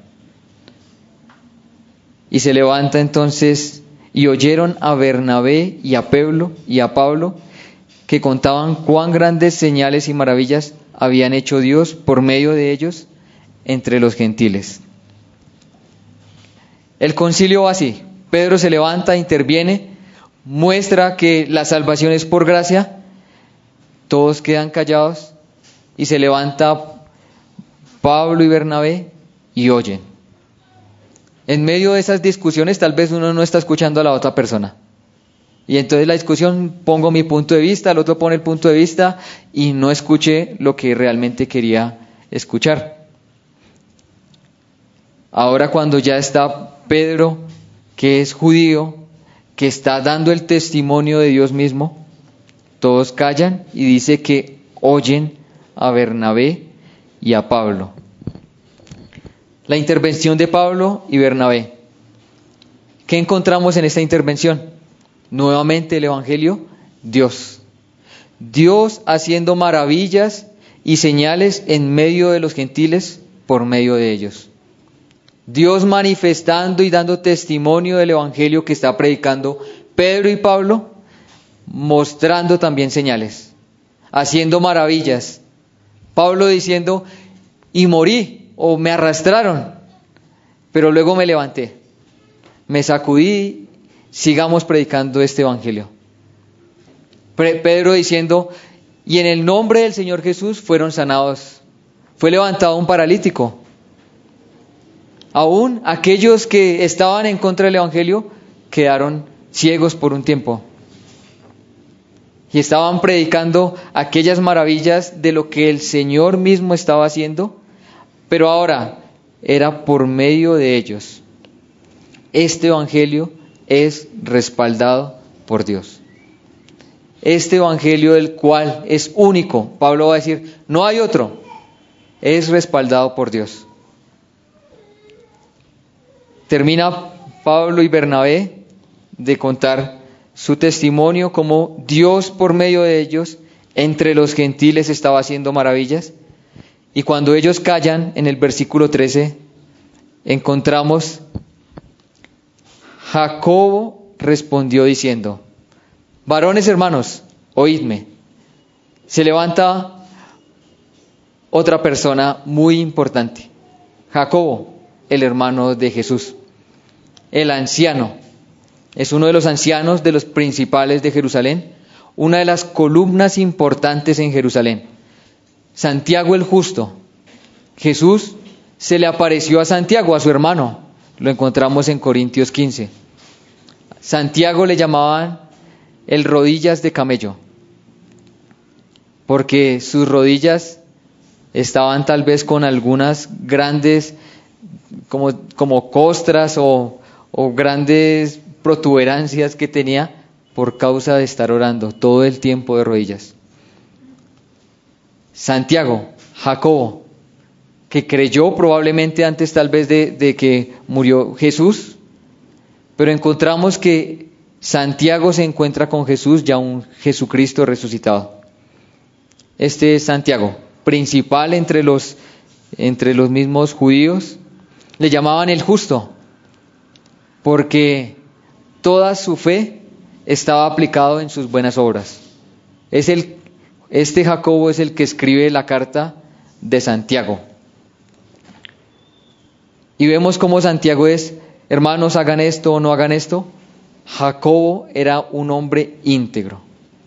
Y se levanta entonces, y oyeron a Bernabé y a Pablo y a Pablo, que contaban cuán grandes señales y maravillas habían hecho Dios por medio de ellos entre los gentiles. El concilio va así: Pedro se levanta, interviene, muestra que la salvación es por gracia, todos quedan callados, y se levanta Pablo y Bernabé y oyen. En medio de esas discusiones tal vez uno no está escuchando a la otra persona, y entonces la discusión, pongo mi punto de vista, el otro pone el punto de vista, y no escuché lo que realmente quería escuchar. Ahora cuando ya está Pedro, que es judío, que está dando el testimonio de Dios mismo, todos callan y dice que oyen a Bernabé y a Pablo. La intervención de Pablo y Bernabé. ¿Qué encontramos en esta intervención? Nuevamente el Evangelio, Dios. Dios haciendo maravillas y señales en medio de los gentiles por medio de ellos. Dios manifestando y dando testimonio del Evangelio que está predicando Pedro y Pablo, mostrando también señales, haciendo maravillas. Pablo diciendo: y morí, o me arrastraron, pero luego me levanté, me sacudí, sigamos predicando este Evangelio. Pedro diciendo: y en el nombre del Señor Jesús fueron sanados, fue levantado un paralítico. Aún aquellos que estaban en contra del Evangelio quedaron ciegos por un tiempo. Y estaban predicando aquellas maravillas de lo que el Señor mismo estaba haciendo, pero ahora era por medio de ellos. Este Evangelio es respaldado por Dios. Este Evangelio, del cual es único, Pablo va a decir, no hay otro, es respaldado por Dios. Termina Pablo y Bernabé de contar su testimonio, como Dios por medio de ellos entre los gentiles estaba haciendo maravillas. Y cuando ellos callan, en el versículo trece, encontramos: Jacobo respondió diciendo, varones hermanos, oídme. Se levanta otra persona muy importante, Jacobo, el hermano de Jesús, el anciano. Es uno de los ancianos de los principales de Jerusalén, una de las columnas importantes en Jerusalén. Santiago el justo. Jesús se le apareció a Santiago, a su hermano. Lo encontramos en Corintios quince. Santiago le llamaban el rodillas de camello, porque sus rodillas estaban tal vez con algunas grandes, como, como costras o, o grandes protuberancias que tenía por causa de estar orando todo el tiempo de rodillas. Santiago, Jacobo, que creyó probablemente antes tal vez de, de que murió Jesús, pero encontramos que Santiago se encuentra con Jesús, ya un Jesucristo resucitado. Este es Santiago, principal entre los, entre los mismos judíos. Le llamaban el justo, porque toda su fe estaba aplicado en sus buenas obras. Es el, este Jacobo es el que escribe la carta de Santiago. Y vemos cómo Santiago es, hermanos, hagan esto o no hagan esto. Jacobo era un hombre íntegro.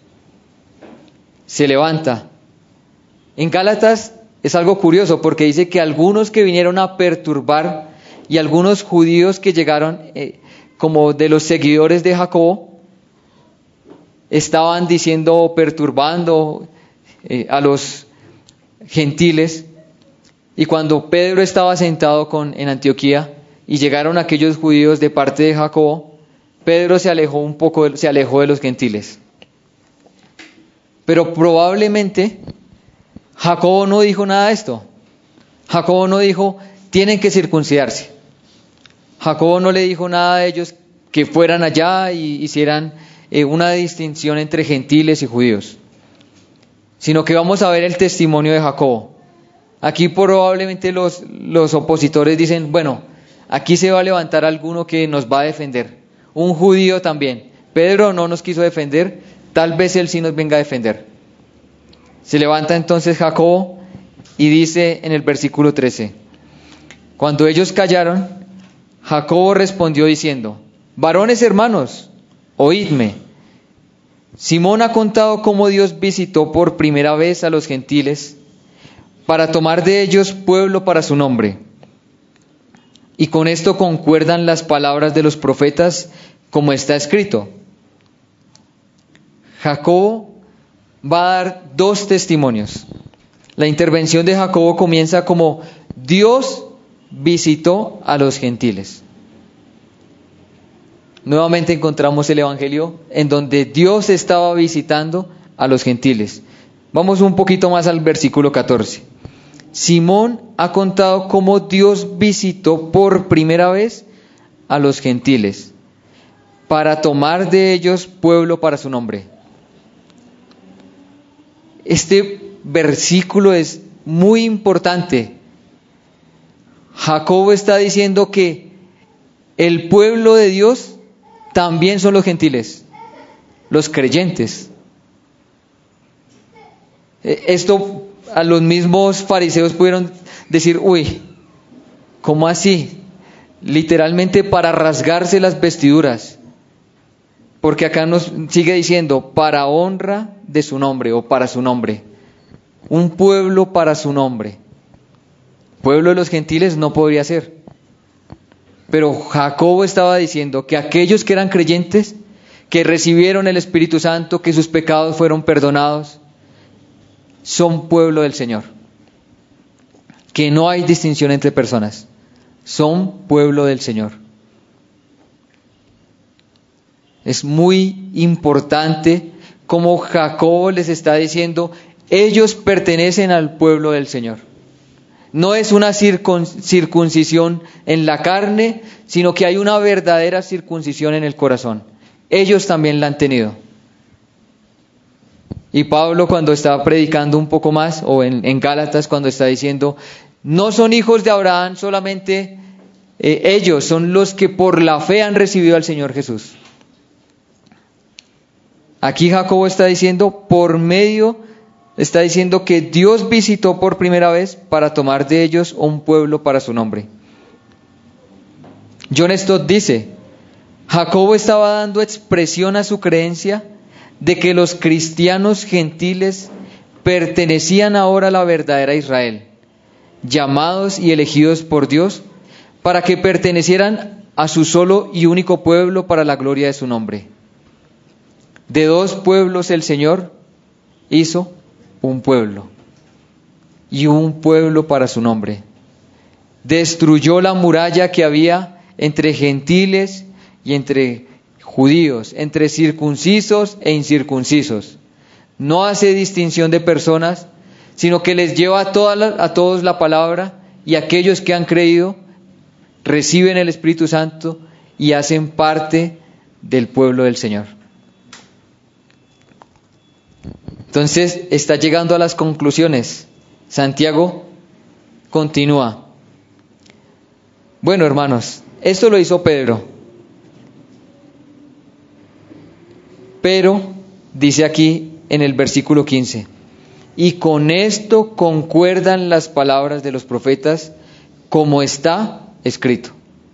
Se levanta. En Gálatas es algo curioso porque dice que algunos que vinieron a perturbar y algunos judíos que llegaron eh, como de los seguidores de Jacobo estaban diciendo, perturbando eh, a los gentiles. Y cuando Pedro estaba sentado con, en Antioquía y llegaron aquellos judíos de parte de Jacobo, Pedro se alejó un poco, se alejó de los gentiles. Pero probablemente Jacobo no dijo nada de esto. Jacobo no dijo, tienen que circuncidarse. Jacobo no le dijo nada a ellos que fueran allá y hicieran eh, una distinción entre gentiles y judíos. Sino que vamos a ver el testimonio de Jacobo. Aquí probablemente los, los opositores dicen, bueno, aquí se va a levantar alguno que nos va a defender. Un judío también. Pedro no nos quiso defender, tal vez él sí nos venga a defender. Se levanta entonces Jacobo y dice en el versículo trece, cuando ellos callaron, Jacobo respondió diciendo, varones hermanos, oídme. Simón ha contado cómo Dios visitó por primera vez a los gentiles para tomar de ellos pueblo para su nombre. Y con esto concuerdan las palabras de los profetas, como está escrito. Jacobo va a dar dos testimonios. La intervención de Jacobo comienza como Dios visitó a los gentiles. Nuevamente encontramos el Evangelio en donde Dios estaba visitando a los gentiles. Vamos un poquito más al versículo catorce. Simón ha contado cómo Dios visitó por primera vez a los gentiles para tomar de ellos pueblo para su nombre. Este versículo es muy importante. Jacobo está diciendo que el pueblo de Dios también son los gentiles, los creyentes. Esto a los mismos fariseos pudieron decir, uy, ¿cómo así? Literalmente para rasgarse las vestiduras. Porque acá nos sigue diciendo, para honra de su nombre o para su nombre. Un pueblo para su nombre. Pueblo de los gentiles no podría ser. Pero Jacobo estaba diciendo que aquellos que eran creyentes, que recibieron el Espíritu Santo, que sus pecados fueron perdonados, son pueblo del Señor. Que no hay distinción entre personas. Son pueblo del Señor. Es muy importante como Jacobo les está diciendo, ellos pertenecen al pueblo del Señor. No es una circuncisión en la carne, sino que hay una verdadera circuncisión en el corazón. Ellos también la han tenido. Y Pablo cuando estaba predicando un poco más, o en, en Gálatas cuando está diciendo, no son hijos de Abraham solamente eh, ellos, son los que por la fe han recibido al Señor Jesús. Aquí Jacobo está diciendo, por medio, está diciendo que Dios visitó por primera vez para tomar de ellos un pueblo para su nombre. John Stott dice, Jacobo estaba dando expresión a su creencia de que los cristianos gentiles pertenecían ahora a la verdadera Israel, llamados y elegidos por Dios para que pertenecieran a su solo y único pueblo para la gloria de su nombre. De dos pueblos el Señor hizo un pueblo, y un pueblo para su nombre. Destruyó la muralla que había entre gentiles y entre judíos, entre circuncisos e incircuncisos. No hace distinción de personas, sino que les lleva a, toda la, a todos la palabra y aquellos que han creído reciben el Espíritu Santo y hacen parte del pueblo del Señor. Entonces está llegando a las conclusiones. Santiago continúa. Bueno, hermanos, esto lo hizo Pedro. Pero, dice aquí en el versículo quince, y con esto concuerdan las palabras de los profetas como está escrito.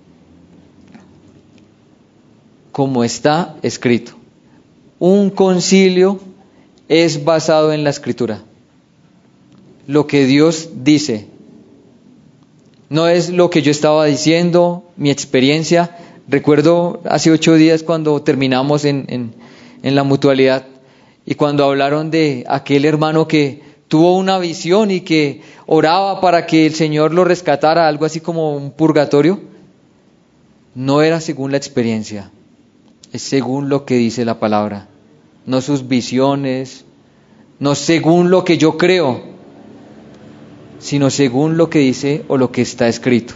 Como está escrito. Un concilio es basado en la Escritura. Lo que Dios dice. No es lo que yo estaba diciendo, mi experiencia. Recuerdo hace ocho días cuando terminamos en, en, en la mutualidad y cuando hablaron de aquel hermano que tuvo una visión y que oraba para que el Señor lo rescatara, algo así como un purgatorio. No era según la experiencia, es según lo que dice la palabra. No sus visiones, no según lo que yo creo, sino según lo que dice o lo que está escrito.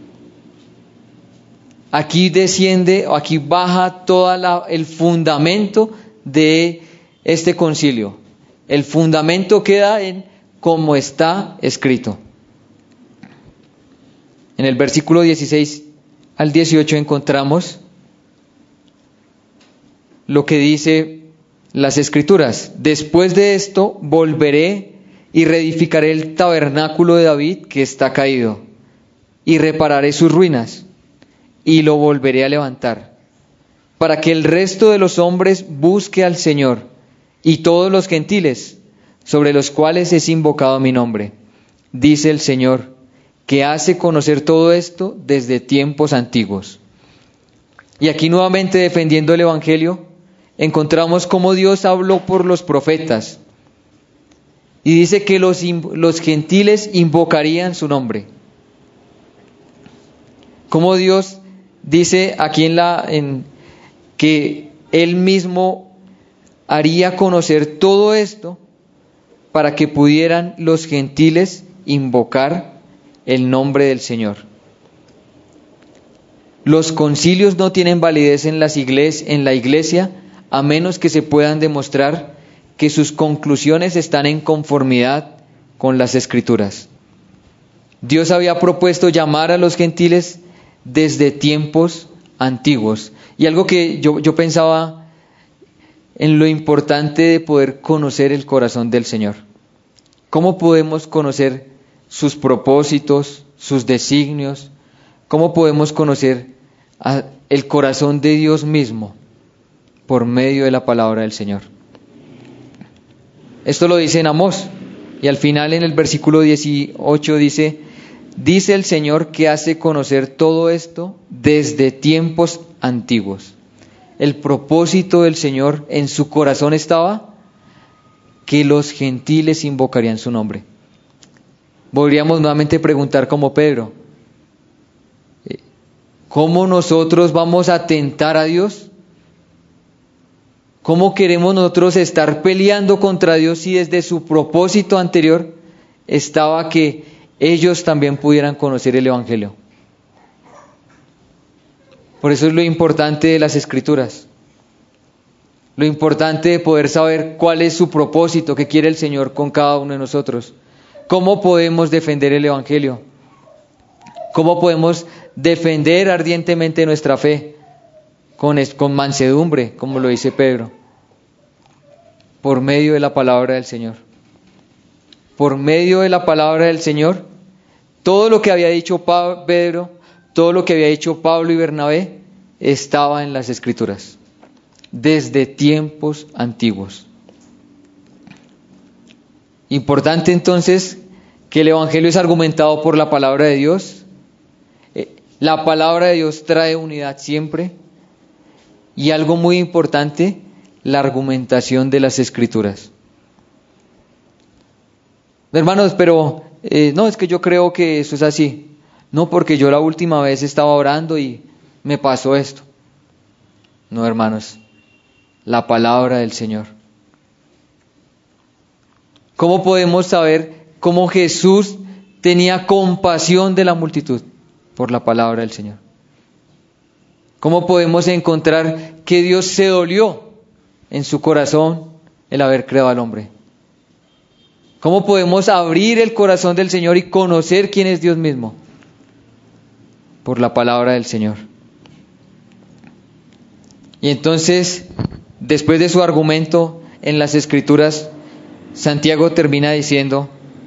Aquí desciende, o aquí baja todo el fundamento de este concilio. El fundamento queda en como está escrito. En el versículo dieciséis al dieciocho encontramos lo que dice las Escrituras. Después de esto volveré y reedificaré el tabernáculo de David que está caído, y repararé sus ruinas, y lo volveré a levantar, para que el resto de los hombres busque al Señor, y todos los gentiles, sobre los cuales es invocado mi nombre, dice el Señor, que hace conocer todo esto desde tiempos antiguos. Y aquí nuevamente defendiendo el Evangelio, encontramos cómo Dios habló por los profetas, y dice que los, los gentiles invocarían su nombre. Como Dios dice aquí en la en que Él mismo haría conocer todo esto para que pudieran los gentiles invocar el nombre del Señor. Los concilios no tienen validez en las iglesias, en la iglesia, a menos que se puedan demostrar que sus conclusiones están en conformidad con las Escrituras. Dios había propuesto llamar a los gentiles desde tiempos antiguos. Y algo que yo, yo pensaba en lo importante de poder conocer el corazón del Señor. ¿Cómo podemos conocer sus propósitos, sus designios? ¿Cómo podemos conocer a el corazón de Dios mismo? Por medio de la palabra del Señor. Esto lo dice en Amós, y al final en el versículo dieciocho dice, dice el Señor que hace conocer todo esto desde tiempos antiguos. El propósito del Señor en su corazón estaba que los gentiles invocarían su nombre. Podríamos nuevamente preguntar como Pedro, ¿cómo nosotros vamos a tentar a Dios? ¿Cómo queremos nosotros estar peleando contra Dios si desde su propósito anterior estaba que ellos también pudieran conocer el Evangelio? Por eso es lo importante de las Escrituras. Lo importante de poder saber cuál es su propósito, qué quiere el Señor con cada uno de nosotros. ¿Cómo podemos defender el Evangelio? ¿Cómo podemos defender ardientemente nuestra fe? Con, con mansedumbre, como lo dice Pedro, por medio de la palabra del Señor. Por medio de la palabra del Señor, todo lo que había dicho Pedro, todo lo que había dicho Pablo y Bernabé, estaba en las Escrituras, desde tiempos antiguos. Importante entonces que el Evangelio es argumentado por la palabra de Dios. La palabra de Dios trae unidad siempre. Y algo muy importante, la argumentación de las Escrituras. Hermanos, pero eh, no, es que yo creo que eso es así. No, porque yo la última vez estaba orando y me pasó esto. No, hermanos, la palabra del Señor. ¿Cómo podemos saber cómo Jesús tenía compasión de la multitud por la palabra del Señor. ¿Cómo podemos encontrar que Dios se dolió en su corazón el haber creado al hombre? ¿Cómo podemos abrir el corazón del Señor y conocer quién es Dios mismo? Por la palabra del Señor. Y entonces, después de su argumento en las Escrituras, Santiago termina diciendo: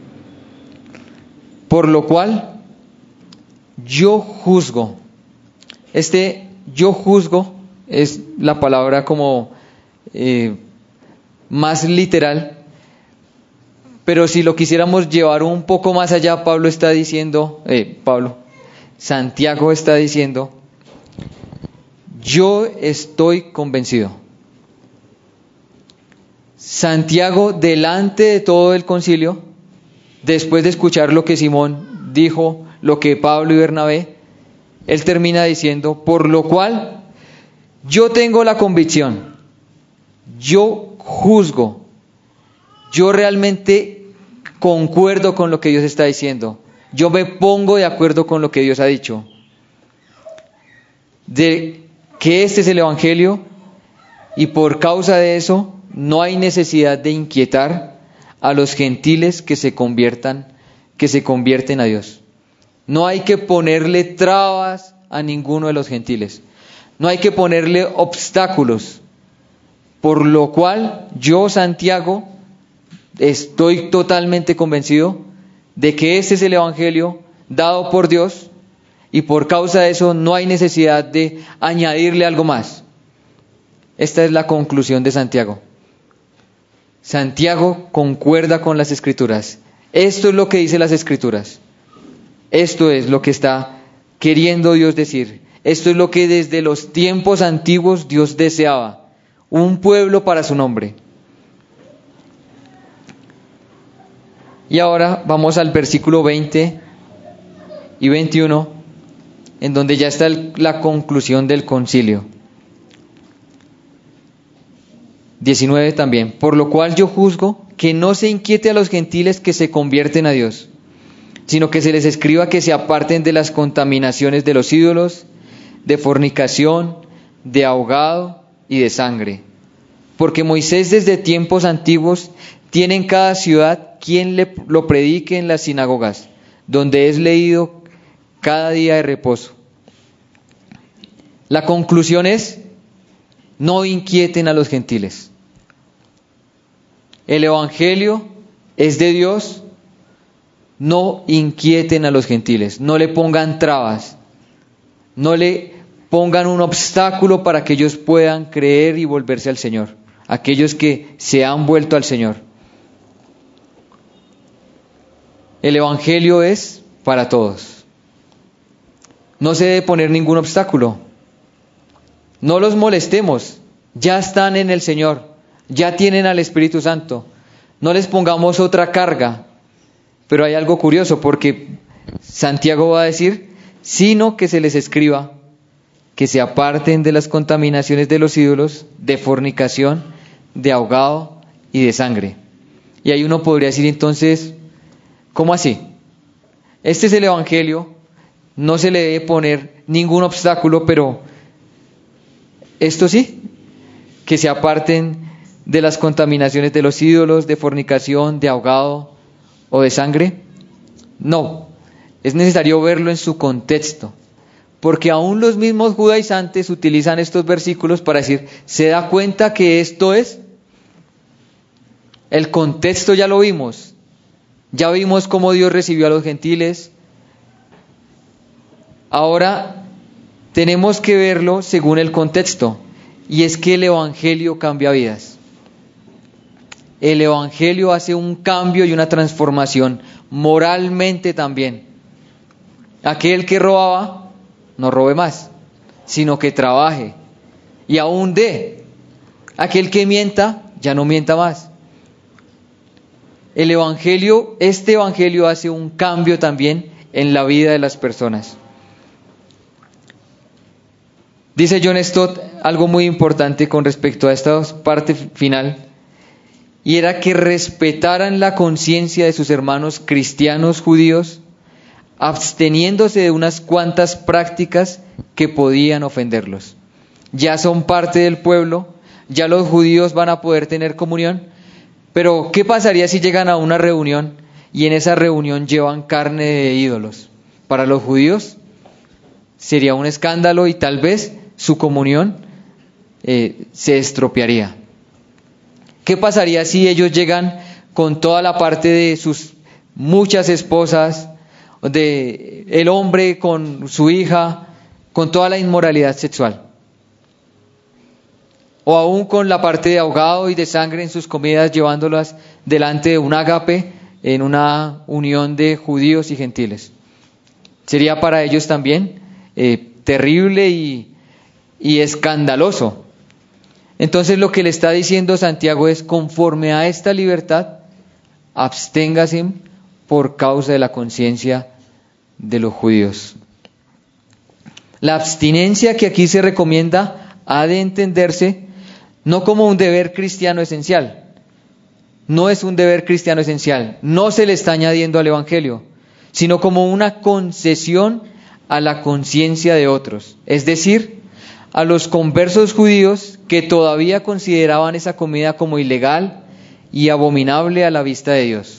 por lo cual yo juzgo. Este yo juzgo es la palabra como eh, más literal, pero si lo quisiéramos llevar un poco más allá, Pablo está diciendo, eh, Pablo, Santiago está diciendo: yo estoy convencido. Santiago, delante de todo el concilio, después de escuchar lo que Simón dijo, lo que Pablo y Bernabé, él termina diciendo: por lo cual yo tengo la convicción, yo juzgo, yo realmente concuerdo con lo que Dios está diciendo, yo me pongo de acuerdo con lo que Dios ha dicho, de que este es el Evangelio, y por causa de eso no hay necesidad de inquietar a los gentiles que se conviertan, que se convierten a Dios. No hay que ponerle trabas a ninguno de los gentiles. No hay que ponerle obstáculos. Por lo cual yo, Santiago, estoy totalmente convencido de que este es el Evangelio dado por Dios, y por causa de eso no hay necesidad de añadirle algo más. Esta es la conclusión de Santiago. Santiago concuerda con las Escrituras. Esto es lo que dice las Escrituras. Esto es lo que está queriendo Dios decir. Esto es lo que desde los tiempos antiguos Dios deseaba. Un pueblo para su nombre. Y ahora vamos al versículo veinte y veintiuno, en donde ya está el, la conclusión del concilio. diecinueve también. Por lo cual yo juzgo que no se inquiete a los gentiles que se convierten a Dios, sino que se les escriba que se aparten de las contaminaciones de los ídolos, de fornicación, de ahogado y de sangre. Porque Moisés desde tiempos antiguos tiene en cada ciudad quien le, lo predique en las sinagogas, donde es leído cada día de reposo. La conclusión es: no inquieten a los gentiles. El Evangelio es de Dios. No inquieten a los gentiles, no le pongan trabas, no le pongan un obstáculo para que ellos puedan creer y volverse al Señor, aquellos que se han vuelto al Señor. El Evangelio es para todos. No se debe poner ningún obstáculo. No los molestemos, ya están en el Señor, ya tienen al Espíritu Santo. No les pongamos otra carga. Pero hay algo curioso, porque Santiago va a decir: sino que se les escriba que se aparten de las contaminaciones de los ídolos, de fornicación, de ahogado y de sangre. Y ahí uno podría decir entonces, ¿cómo así? Este es el Evangelio, no se le debe poner ningún obstáculo, pero esto sí, que se aparten de las contaminaciones de los ídolos, de fornicación, de ahogado o de sangre. No, es necesario verlo en su contexto, porque aún los mismos judaizantes utilizan estos versículos para decir: ¿se da cuenta que esto es? El contexto ya lo vimos, ya vimos cómo Dios recibió a los gentiles. Ahora tenemos que verlo según el contexto, y es que el Evangelio cambia vidas. El Evangelio hace un cambio y una transformación moralmente también. Aquel que robaba, no robe más, sino que trabaje y aún dé. Aquel que mienta, ya no mienta más. El Evangelio, este Evangelio hace un cambio también en la vida de las personas. Dice John Stott algo muy importante con respecto a esta parte final, y era que respetaran la conciencia de sus hermanos cristianos judíos absteniéndose de unas cuantas prácticas que podían ofenderlos. Ya son parte del pueblo, ya los judíos van a poder tener comunión, pero ¿qué pasaría si llegan a una reunión y en esa reunión llevan carne de ídolos? Para los judíos sería un escándalo y tal vez su comunión eh, se estropearía. ¿Qué pasaría si ellos llegan con toda la parte de sus muchas esposas, de el hombre con su hija, con toda la inmoralidad sexual? O aún con la parte de ahogado y de sangre en sus comidas, llevándolas delante de un ágape en una unión de judíos y gentiles. Sería para ellos también eh, terrible y, y escandaloso. Entonces lo que le está diciendo Santiago es: conforme a esta libertad, absténgase por causa de la conciencia de los judíos. La abstinencia que aquí se recomienda ha de entenderse no como un deber cristiano esencial. No es un deber cristiano esencial. No se le está añadiendo al Evangelio, sino como una concesión a la conciencia de otros. Es decir, a los conversos judíos que todavía consideraban esa comida como ilegal y abominable a la vista de Dios.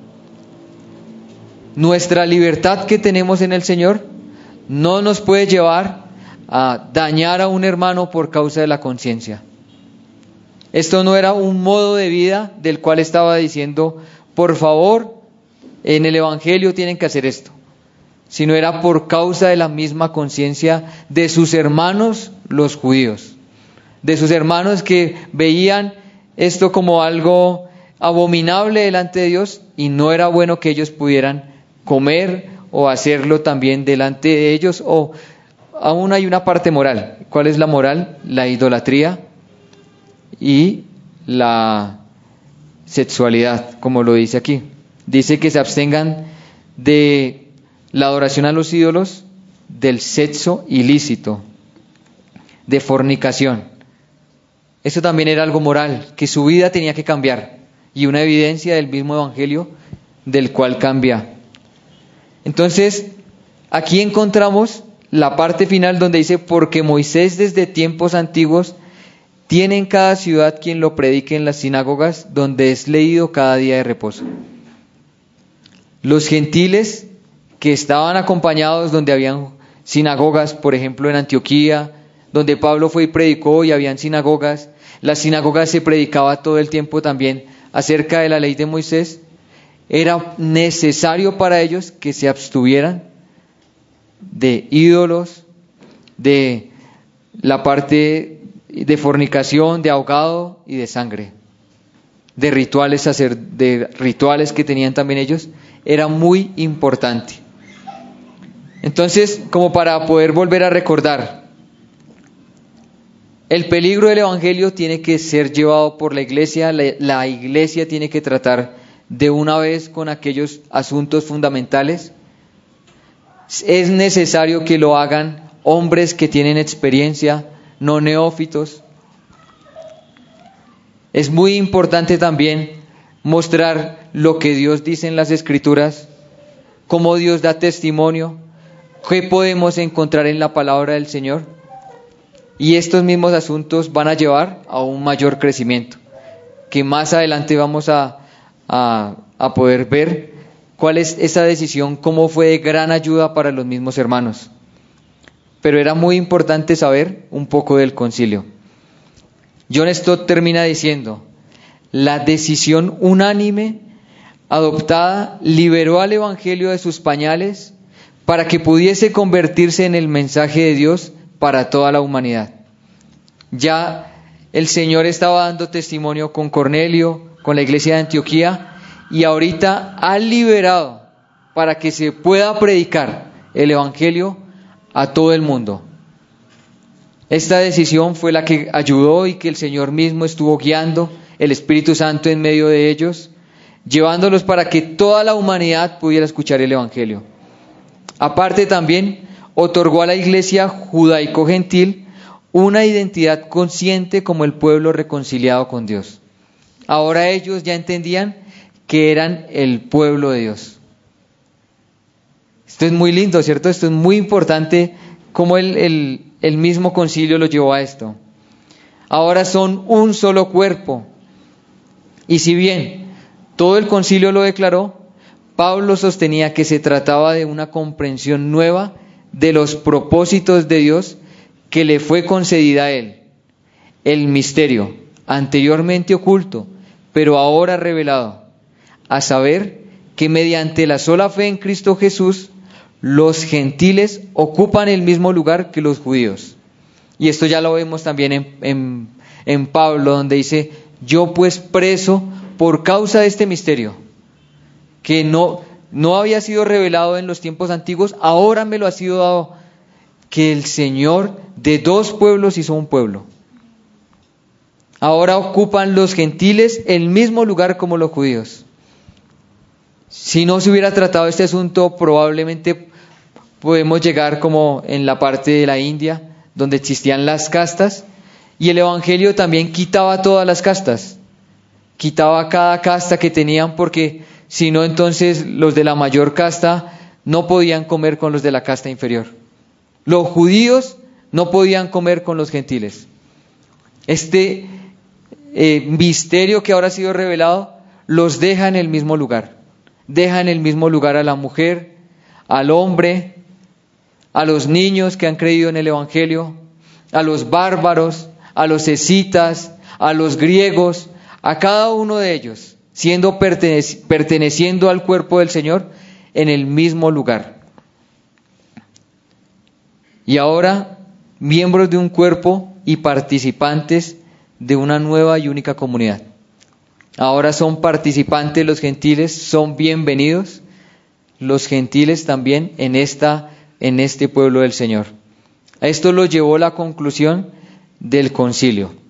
Nuestra libertad que tenemos en el Señor no nos puede llevar a dañar a un hermano por causa de la conciencia. Esto no era un modo de vida del cual estaba diciendo, por favor, en el Evangelio tienen que hacer esto, sino era por causa de la misma conciencia de sus hermanos los judíos, de sus hermanos que veían esto como algo abominable delante de Dios y no era bueno que ellos pudieran comer o hacerlo también delante de ellos. O aún hay una parte moral. ¿Cuál es la moral? La idolatría y la sexualidad, como lo dice aquí. Dice que se abstengan de la adoración a los ídolos, del sexo ilícito, de fornicación. Eso también era algo moral, que su vida tenía que cambiar, y una evidencia del mismo Evangelio del cual cambia. Entonces, aquí encontramos la parte final donde dice: porque Moisés desde tiempos antiguos tiene en cada ciudad quien lo predique en las sinagogas, donde es leído cada día de reposo. Los gentiles que estaban acompañados donde habían sinagogas, por ejemplo en Antioquía, donde Pablo fue y predicó y habían sinagogas, las sinagogas se predicaba todo el tiempo también acerca de la ley de Moisés. Era necesario para ellos que se abstuvieran de ídolos, de la parte de fornicación, de ahogado y de sangre, de rituales, de rituales que tenían también ellos. Era muy importante. Entonces, como para poder volver a recordar, el peligro del Evangelio tiene que ser llevado por la iglesia, la, la iglesia tiene que tratar de una vez con aquellos asuntos fundamentales. Es necesario que lo hagan hombres que tienen experiencia, no neófitos. Es muy importante también mostrar lo que Dios dice en las Escrituras, cómo Dios da testimonio, qué podemos encontrar en la palabra del Señor. Y estos mismos asuntos van a llevar a un mayor crecimiento, que más adelante vamos a, a, a poder ver cuál es esa decisión, cómo fue de gran ayuda para los mismos hermanos. Pero era muy importante saber un poco del concilio. John Stott termina diciendo: la decisión unánime adoptada liberó al Evangelio de sus pañales para que pudiese convertirse en el mensaje de Dios para toda la humanidad. Ya el Señor estaba dando testimonio con Cornelio, con la iglesia de Antioquía, y ahorita ha liberado para que se pueda predicar el Evangelio a todo el mundo. Esta decisión fue la que ayudó y que el Señor mismo estuvo guiando, el Espíritu Santo en medio de ellos, llevándolos para que toda la humanidad pudiera escuchar el Evangelio. Aparte también otorgó a la iglesia judaico-gentil una identidad consciente como el pueblo reconciliado con Dios. Ahora ellos ya entendían que eran el pueblo de Dios. Esto es muy lindo, ¿cierto? Esto es muy importante, cómo el, el, el mismo concilio lo llevó a esto. Ahora son un solo cuerpo. Y si bien todo el concilio lo declaró, Pablo sostenía que se trataba de una comprensión nueva de los propósitos de Dios que le fue concedida a él. El misterio, anteriormente oculto, pero ahora revelado, a saber que mediante la sola fe en Cristo Jesús, los gentiles ocupan el mismo lugar que los judíos. Y esto ya lo vemos también en, en, en Pablo, donde dice, yo pues preso por causa de este misterio, que no, no había sido revelado en los tiempos antiguos, ahora me lo ha sido dado, que el Señor de dos pueblos hizo un pueblo. Ahora ocupan los gentiles el mismo lugar como los judíos. Si no se hubiera tratado este asunto, probablemente podemos llegar como en la parte de la India, donde existían las castas, y el Evangelio también quitaba todas las castas, quitaba cada casta que tenían, porque si no, entonces los de la mayor casta no podían comer con los de la casta inferior. Los judíos no podían comer con los gentiles. Este eh, misterio que ahora ha sido revelado los deja en el mismo lugar. Deja en el mismo lugar a la mujer, al hombre, a los niños que han creído en el Evangelio, a los bárbaros, a los escitas, a los griegos, a cada uno de ellos, siendo perteneci- perteneciendo al cuerpo del Señor en el mismo lugar. Y ahora, miembros de un cuerpo y participantes de una nueva y única comunidad. Ahora son participantes los gentiles, son bienvenidos los gentiles también en esta, en este pueblo del Señor. A esto lo llevó la conclusión del concilio.